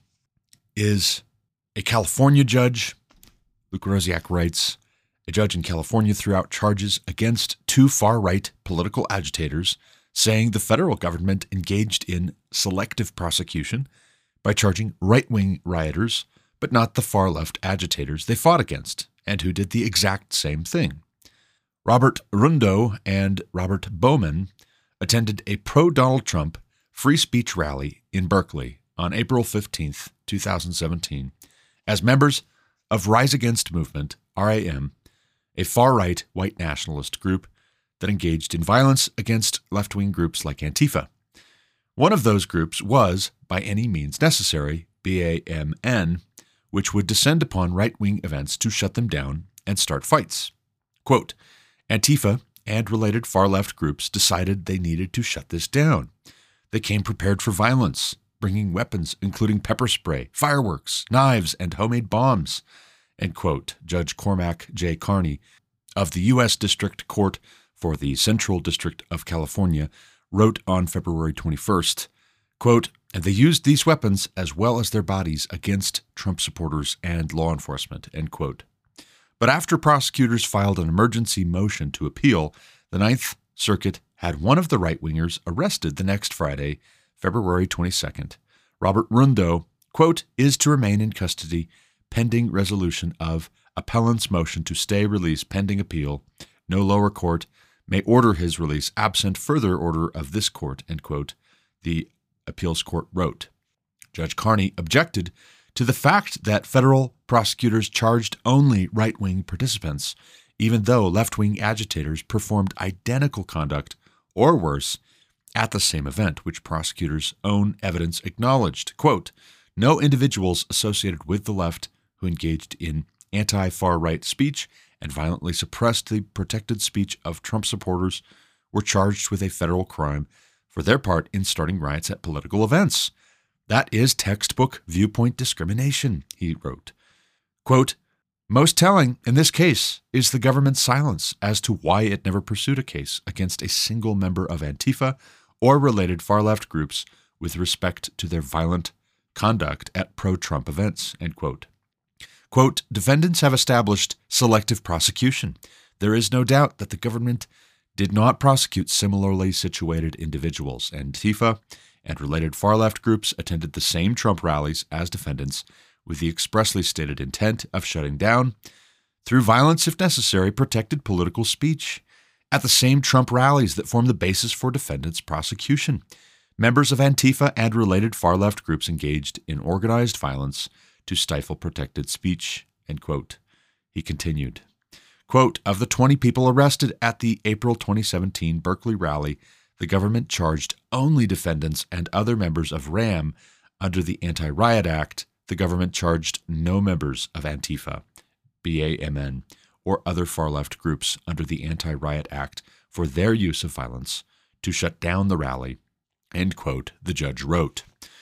is a California judge. Luke Rosiak writes, a judge in California threw out charges against two far-right political agitators, saying the federal government engaged in selective prosecution by charging right-wing rioters, but not the far-left agitators they fought against, and who did the exact same thing. Robert Rundo and Robert Bowman attended a pro-Donald Trump free speech rally in Berkeley on April fifteenth, twenty seventeen, as members of Rise Against Movement, R A M, a far-right white nationalist group that engaged in violence against left-wing groups like Antifa. One of those groups was, by any means necessary, B A M N, which would descend upon right-wing events to shut them down and start fights. Quote, Antifa and related far-left groups decided they needed to shut this down. They came prepared for violence, bringing weapons including pepper spray, fireworks, knives, and homemade bombs. End quote. Judge Cormac J. Carney of the U S District Court for the Central District of California wrote on February twenty-first, quote, and they used these weapons as well as their bodies against Trump supporters and law enforcement, end quote. But after prosecutors filed an emergency motion to appeal, the Ninth Circuit had one of the right-wingers arrested the next Friday, February twenty-second. Robert Rundo, quote, is to remain in custody pending resolution of appellant's motion to stay release pending appeal. No lower court may order his release absent further order of this court, end quote, the appeals court wrote. Judge Carney objected to the fact that federal prosecutors charged only right-wing participants, even though left-wing agitators performed identical conduct, or worse, at the same event, which prosecutors' own evidence acknowledged. Quote, no individuals associated with the left who engaged in anti-far-right speech and violently suppressed the protected speech of Trump supporters were charged with a federal crime for their part in starting riots at political events. That is textbook viewpoint discrimination, he wrote. Quote, most telling in this case is the government's silence as to why it never pursued a case against a single member of Antifa or related far-left groups with respect to their violent conduct at pro-Trump events, end quote. Quote, defendants have established selective prosecution. There is no doubt that the government did not prosecute similarly situated individuals. Antifa and related far-left groups attended the same Trump rallies as defendants with the expressly stated intent of shutting down, through violence if necessary, protected political speech. At the same Trump rallies that form the basis for defendants' prosecution, members of Antifa and related far-left groups engaged in organized violence to stifle protected speech, end quote. He continued, quote, of the twenty people arrested at the April twenty seventeen Berkeley rally, the government charged only defendants and other members of RAM under the Anti-Riot Act. The government charged no members of Antifa, B A M N, or other far-left groups under the Anti-Riot Act for their use of violence to shut down the rally, end quote, the judge wrote.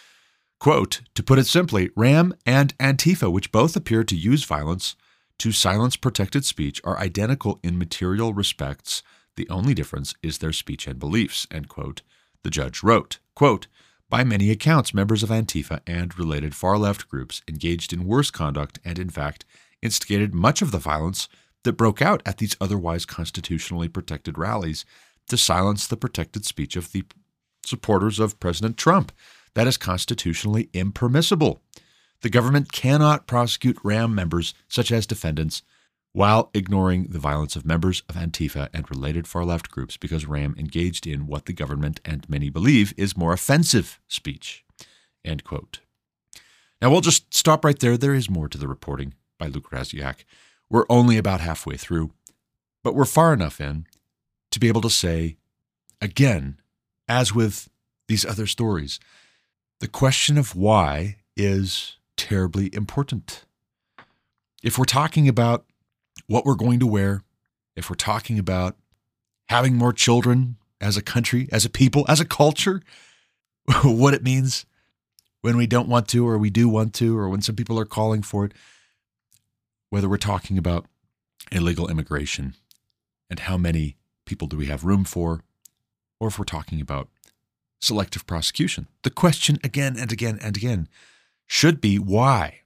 Quote, to put it simply, RAM and Antifa, which both appear to use violence to silence protected speech, are identical in material respects. The only difference is their speech and beliefs, end quote, the judge wrote. Quote, by many accounts, members of Antifa and related far-left groups engaged in worse conduct and, in fact, instigated much of the violence that broke out at these otherwise constitutionally protected rallies to silence the protected speech of the supporters of President Trump. That is constitutionally impermissible. The government cannot prosecute RAM members, such as defendants, while ignoring the violence of members of Antifa and related far-left groups because RAM engaged in what the government and many believe is more offensive speech, end quote. Now, we'll just stop right there. There is more to the reporting by Luke Rosiak. We're only about halfway through, but we're far enough in to be able to say, again, as with these other stories, the question of why is terribly important. If we're talking about what we're going to wear if we're talking about having more children as a country, as a people, as a culture, what it means when we don't want to or we do want to, or when some people are calling for it, whether we're talking about illegal immigration and how many people do we have room for, or if we're talking about selective prosecution. The question again and again and again should be why?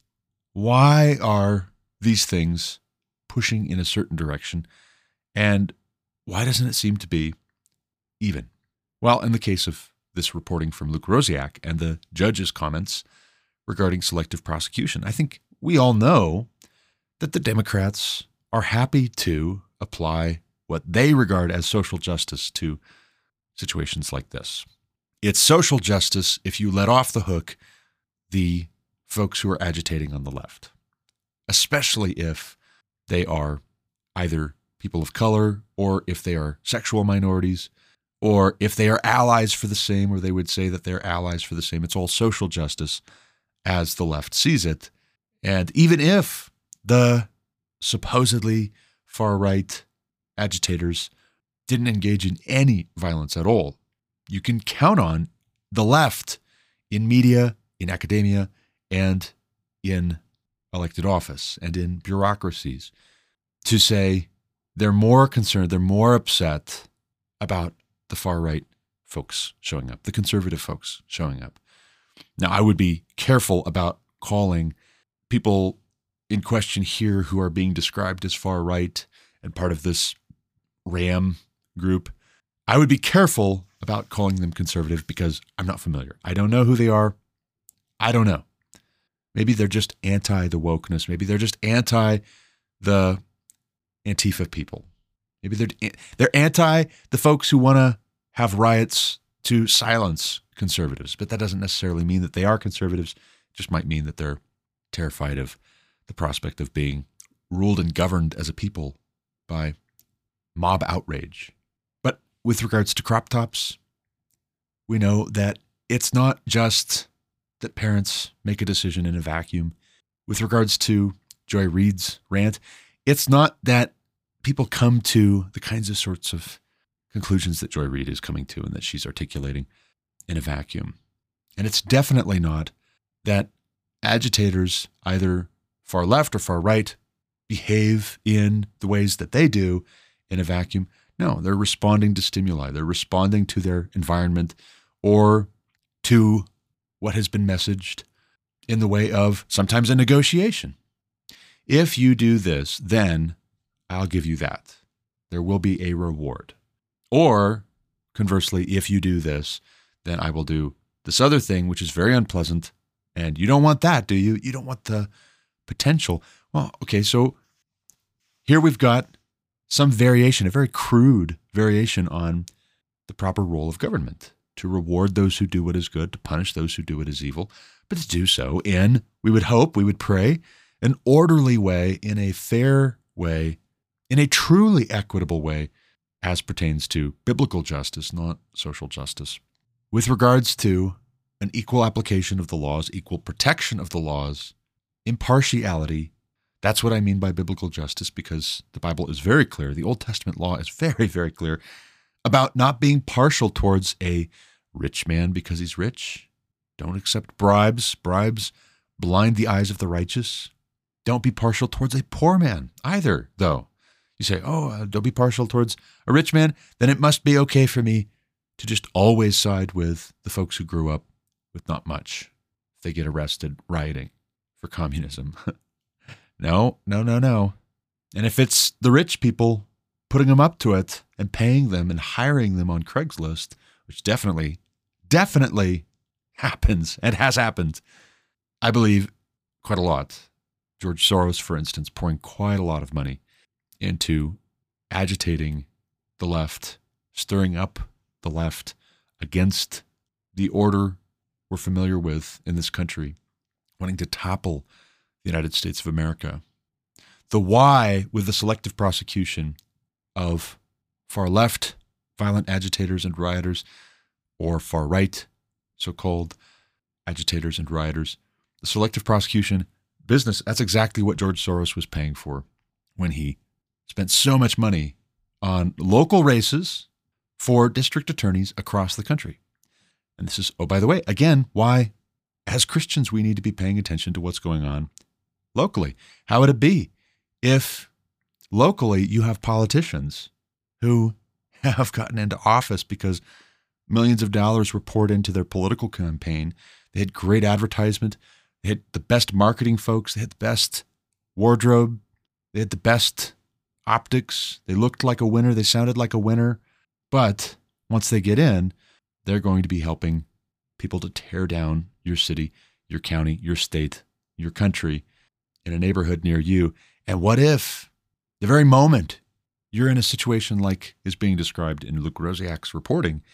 Why are these things pushing in a certain direction, and why doesn't it seem to be even? Well, in the case of this reporting from Luke Rosiak and the judge's comments regarding selective prosecution, I think we all know that the Democrats are happy to apply what they regard as social justice to situations like this. It's social justice if you let off the hook the folks who are agitating on the left, especially if they are either people of color, or if they are sexual minorities, or if they are allies for the same, or they would say that they're allies for the same. It's all social justice as the left sees it. And even if the supposedly far-right agitators didn't engage in any violence at all, you can count on the left in media, in academia, and in elected office and in bureaucracies to say they're more concerned, they're more upset about the far-right folks showing up, the conservative folks showing up. Now, I would be careful about calling people in question here who are being described as far-right and part of this RAM group. I would be careful about calling them conservative because I'm not familiar. I don't know who they are. I don't know. Maybe they're just anti the wokeness. Maybe they're just anti the Antifa people. Maybe they're they're anti the folks who want to have riots to silence conservatives. But that doesn't necessarily mean that they are conservatives. It just might mean that they're terrified of the prospect of being ruled and governed as a people by mob outrage. But with regards to crop tops, we know that it's not just that parents make a decision in a vacuum. With regards to Joy Reid's rant, it's not that people come to the kinds of sorts of conclusions that Joy Reid is coming to and that she's articulating in a vacuum. And it's definitely not that agitators, either far left or far right, behave in the ways that they do in a vacuum. No, they're responding to stimuli. They're responding to their environment or to what has been messaged in the way of sometimes a negotiation. If you do this, then I'll give you that. There will be a reward. Or conversely, if you do this, then I will do this other thing, which is very unpleasant. And you don't want that, do you? You don't want the potential. Well, okay, so here we've got some variation, a very crude variation on the proper role of government, to reward those who do what is good, to punish those who do what is evil, but to do so in, we would hope, we would pray, an orderly way, in a fair way, in a truly equitable way, as pertains to biblical justice, not social justice. With regards to an equal application of the laws, equal protection of the laws, impartiality, that's what I mean by biblical justice, because the Bible is very clear, the Old Testament law is very, very clear about not being partial towards a rich man because he's rich. Don't accept bribes. Bribes blind the eyes of the righteous. Don't be partial towards a poor man either, though. You say, oh, uh, don't be partial towards a rich man, then it must be okay for me to just always side with the folks who grew up with not much if they get arrested rioting for communism. No, no, no, no. And if it's the rich people putting them up to it and paying them and hiring them on Craigslist, which definitely, definitely happens and has happened, I believe, quite a lot. George Soros, for instance, pouring quite a lot of money into agitating the left, stirring up the left against the order we're familiar with in this country, wanting to topple the United States of America. The why with the selective prosecution of far left violent agitators and rioters, or far right so-called agitators and rioters, the selective prosecution business, that's exactly what George Soros was paying for when he spent so much money on local races for district attorneys across the country. And this is, oh, by the way, again, why as Christians we need to be paying attention to what's going on locally. How would it be if locally you have politicians who have gotten into office because millions of dollars were poured into their political campaign? They had great advertisement. They had the best marketing folks. They had the best wardrobe. They had the best optics. They looked like a winner. They sounded like a winner. But once they get in, they're going to be helping people to tear down your city, your county, your state, your country in a neighborhood near you. And what if the very moment you're in a situation like is being described in Luke Rosiak's reporting,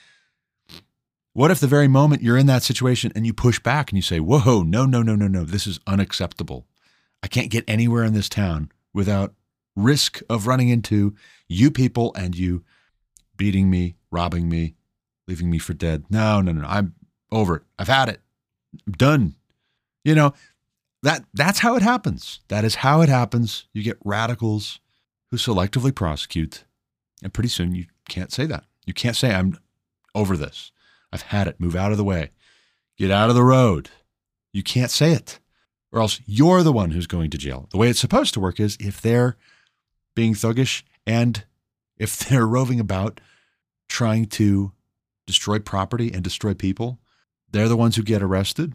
what if the very moment you're in that situation and you push back and you say, whoa, no, no, no, no, no, this is unacceptable. I can't get anywhere in this town without risk of running into you people and you beating me, robbing me, leaving me for dead. No, no, no, I'm over it. I've had it. I'm done. You know, that that's how it happens. That is how it happens. You get radicals who selectively prosecute, and pretty soon you can't say that. You can't say, I'm over this. I've had it. Move out of the way. Get out of the road. You can't say it, or else you're the one who's going to jail. The way it's supposed to work is if they're being thuggish and if they're roving about trying to destroy property and destroy people, they're the ones who get arrested.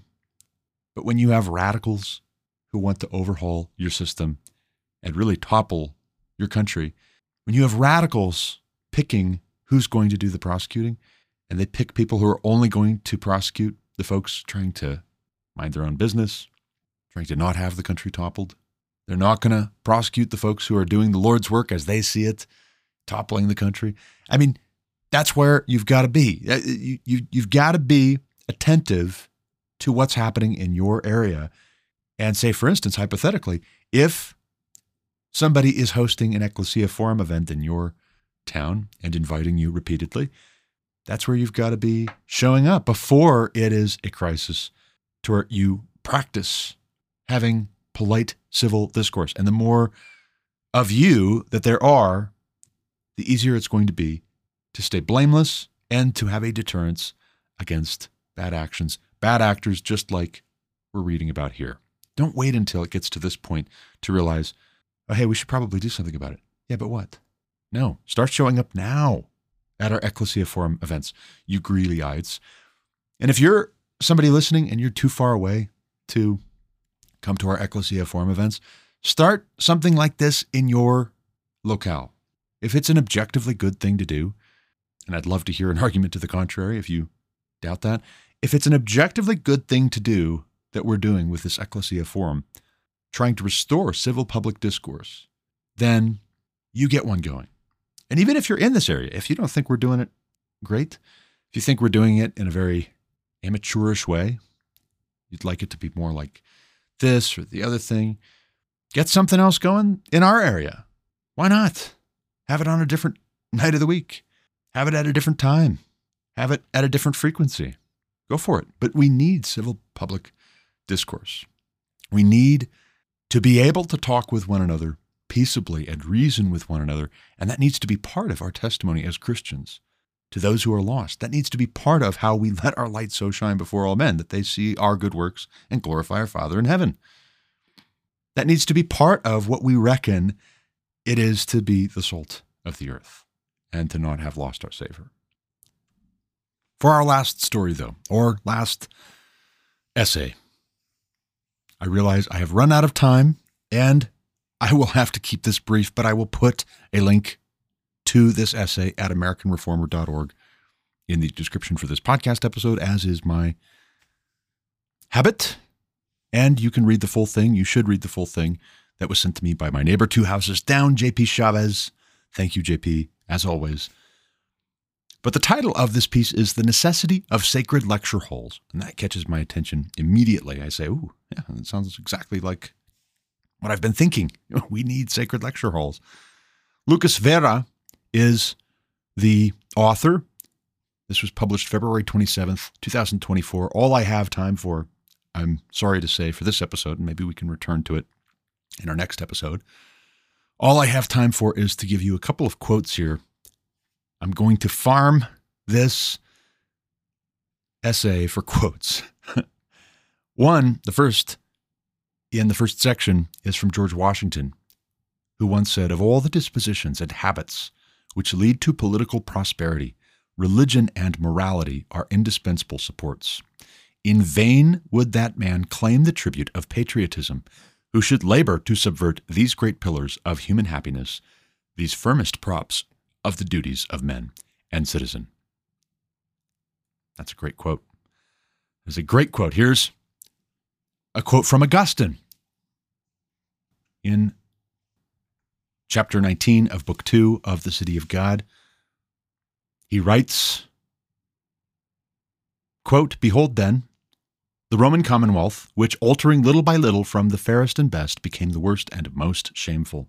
But when you have radicals who want to overhaul your system and really topple your country, when you have radicals picking who's going to do the prosecuting, and they pick people who are only going to prosecute the folks trying to mind their own business, trying to not have the country toppled, they're not going to prosecute the folks who are doing the Lord's work as they see it, toppling the country. I mean, that's where you've got to be. You, you, you've got to be attentive to what's happening in your area. And say, for instance, hypothetically, if somebody is hosting an Ecclesia Forum event in your town and inviting you repeatedly, that's where you've got to be showing up before it is a crisis, to where you practice having polite civil discourse. And the more of you that there are, the easier it's going to be to stay blameless and to have a deterrence against bad actions, bad actors, just like we're reading about here. Don't wait until it gets to this point to realize, oh, hey, we should probably do something about it. Yeah, but what? No, start showing up now at our Ecclesia Forum events, you Greeley-ites. And if you're somebody listening and you're too far away to come to our Ecclesia Forum events, start something like this in your locale. If it's an objectively good thing to do, and I'd love to hear an argument to the contrary if you doubt that, if it's an objectively good thing to do that we're doing with this Ecclesia Forum, trying to restore civil public discourse, then you get one going. And even if you're in this area, if you don't think we're doing it great, if you think we're doing it in a very amateurish way, you'd like it to be more like this or the other thing, get something else going in our area. Why not? Have it on a different night of the week. Have it at a different time. Have it at a different frequency. Go for it. But we need civil public discourse. We need to be able to talk with one another peaceably and reason with one another. And that needs to be part of our testimony as Christians to those who are lost. That needs to be part of how we let our light so shine before all men, that they see our good works and glorify our Father in heaven. That needs to be part of what we reckon it is to be the salt of the earth and to not have lost our Savior. For our last story, though, or last essay, I realize I have run out of time and I will have to keep this brief, but I will put a link to this essay at american reformer dot org in the description for this podcast episode, as is my habit. And you can read the full thing. You should read the full thing that was sent to me by my neighbor two houses down, J P Chavez. Thank you, J P, as always. But the title of this piece is The Necessity of Sacred Lecture Halls. And that catches my attention immediately. I say, ooh, yeah, that sounds exactly like what I've been thinking. We need sacred lecture halls. Lucas Vera is the author. This was published February twenty-seventh, twenty twenty-four. All I have time for, I'm sorry to say, for this episode, and maybe we can return to it in our next episode. All I have time for is to give you a couple of quotes here. I'm going to farm this essay for quotes. One, the first, in the first section, is from George Washington, who once said, "Of all the dispositions and habits which lead to political prosperity, religion and morality are indispensable supports. In vain would that man claim the tribute of patriotism who should labor to subvert these great pillars of human happiness, these firmest props of the duties of men and citizen." That's a great quote. There's a great quote. Here's a quote from Augustine in chapter nineteen of book two of The City of God. He writes, quote, "Behold then, the Roman Commonwealth, which altering little by little from the fairest and best became the worst and most shameful.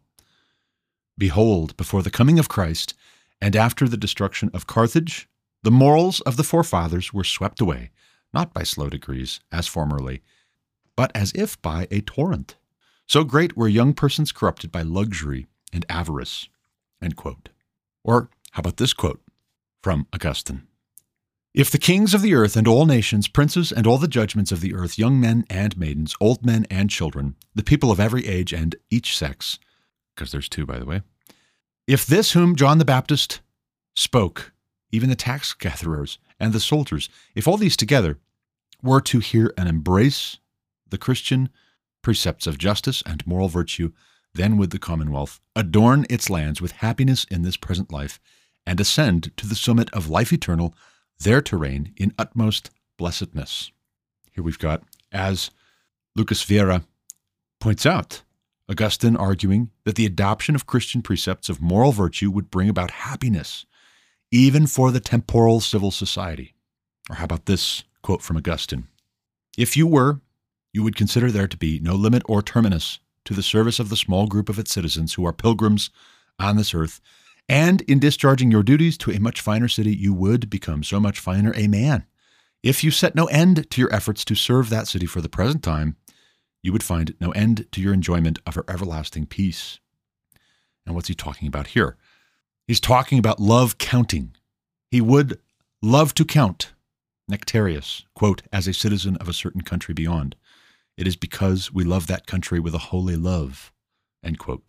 Behold, before the coming of Christ and after the destruction of Carthage, the morals of the forefathers were swept away, not by slow degrees, as formerly, but as if by a torrent. So great were young persons corrupted by luxury and avarice." End quote. Or how about this quote from Augustine? "If the kings of the earth and all nations, princes and all the judgments of the earth, young men and maidens, old men and children, the people of every age and each sex," because there's two, by the way, "if this whom John the Baptist spoke, even the tax gatherers and the soldiers, if all these together were to hear and embrace the Christian precepts of justice and moral virtue, then would the Commonwealth adorn its lands with happiness in this present life and ascend to the summit of life eternal, there to reign in utmost blessedness." Here we've got, as Lucas Vieira points out, Augustine arguing that the adoption of Christian precepts of moral virtue would bring about happiness, even for the temporal civil society. Or how about this quote from Augustine? "If you were, you would consider there to be no limit or terminus to the service of the small group of its citizens who are pilgrims on this earth, and in discharging your duties to a much finer city, you would become so much finer a man. If you set no end to your efforts to serve that city for the present time, you would find no end to your enjoyment of her everlasting peace." And what's he talking about here? He's talking about love counting. He would love to count Nectarius, quote, "as a citizen of a certain country beyond. It is because we love that country with a holy love," end quote.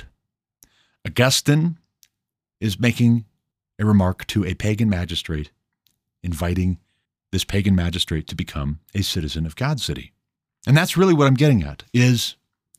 Augustine is making a remark to a pagan magistrate, inviting this pagan magistrate to become a citizen of God's city. And that's really what I'm getting at, is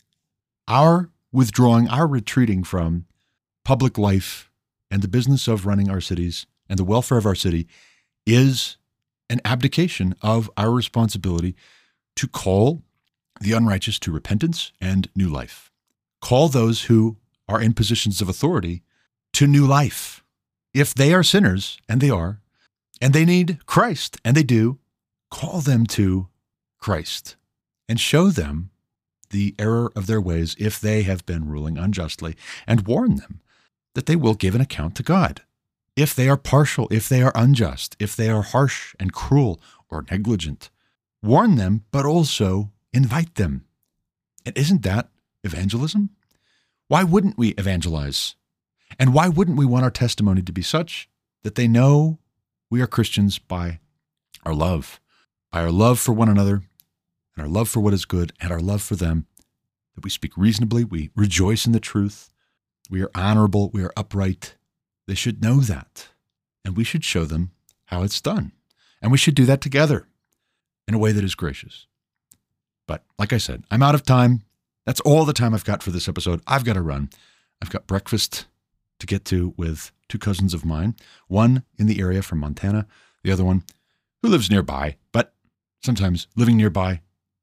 our withdrawing, our retreating from public life and the business of running our cities and the welfare of our city is an abdication of our responsibility to call the unrighteous to repentance and new life. Call those who are in positions of authority to new life. If they are sinners, and they are, and they need Christ, and they do, call them to Christ and show them the error of their ways if they have been ruling unjustly, and warn them that they will give an account to God. If they are partial, if they are unjust, if they are harsh and cruel or negligent, warn them, but also invite them. And isn't that evangelism? Why wouldn't we evangelize? And why wouldn't we want our testimony to be such that they know we are Christians by our love, by our love for one another, and our love for what is good, and our love for them, that we speak reasonably, we rejoice in the truth, we are honorable, we are upright. They should know that, and we should show them how it's done. And we should do that together in a way that is gracious. But like I said, I'm out of time. That's all the time I've got for this episode. I've got to run. I've got breakfast to get to with two cousins of mine, one in the area from Montana, the other one who lives nearby. But sometimes living nearby,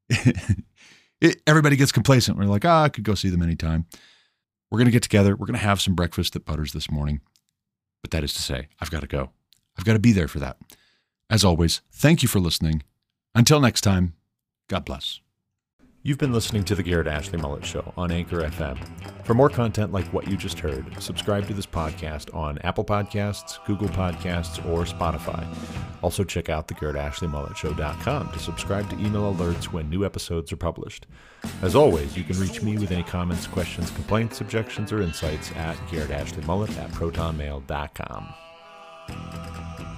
it, everybody gets complacent. We're like, ah, oh, I could go see them anytime. We're going to get together. We're going to have some breakfast at Butters this morning. But that is to say, I've got to go. I've got to be there for that. As always, thank you for listening. Until next time, God bless. You've been listening to The Garrett Ashley Mullet Show on Anchor F M. For more content like what you just heard, subscribe to this podcast on Apple Podcasts, Google Podcasts, or Spotify. Also check out the garrett ashley mullet show dot com to subscribe to email alerts when new episodes are published. As always, you can reach me with any comments, questions, complaints, objections, or insights at garrett ashley mullet at proton mail dot com.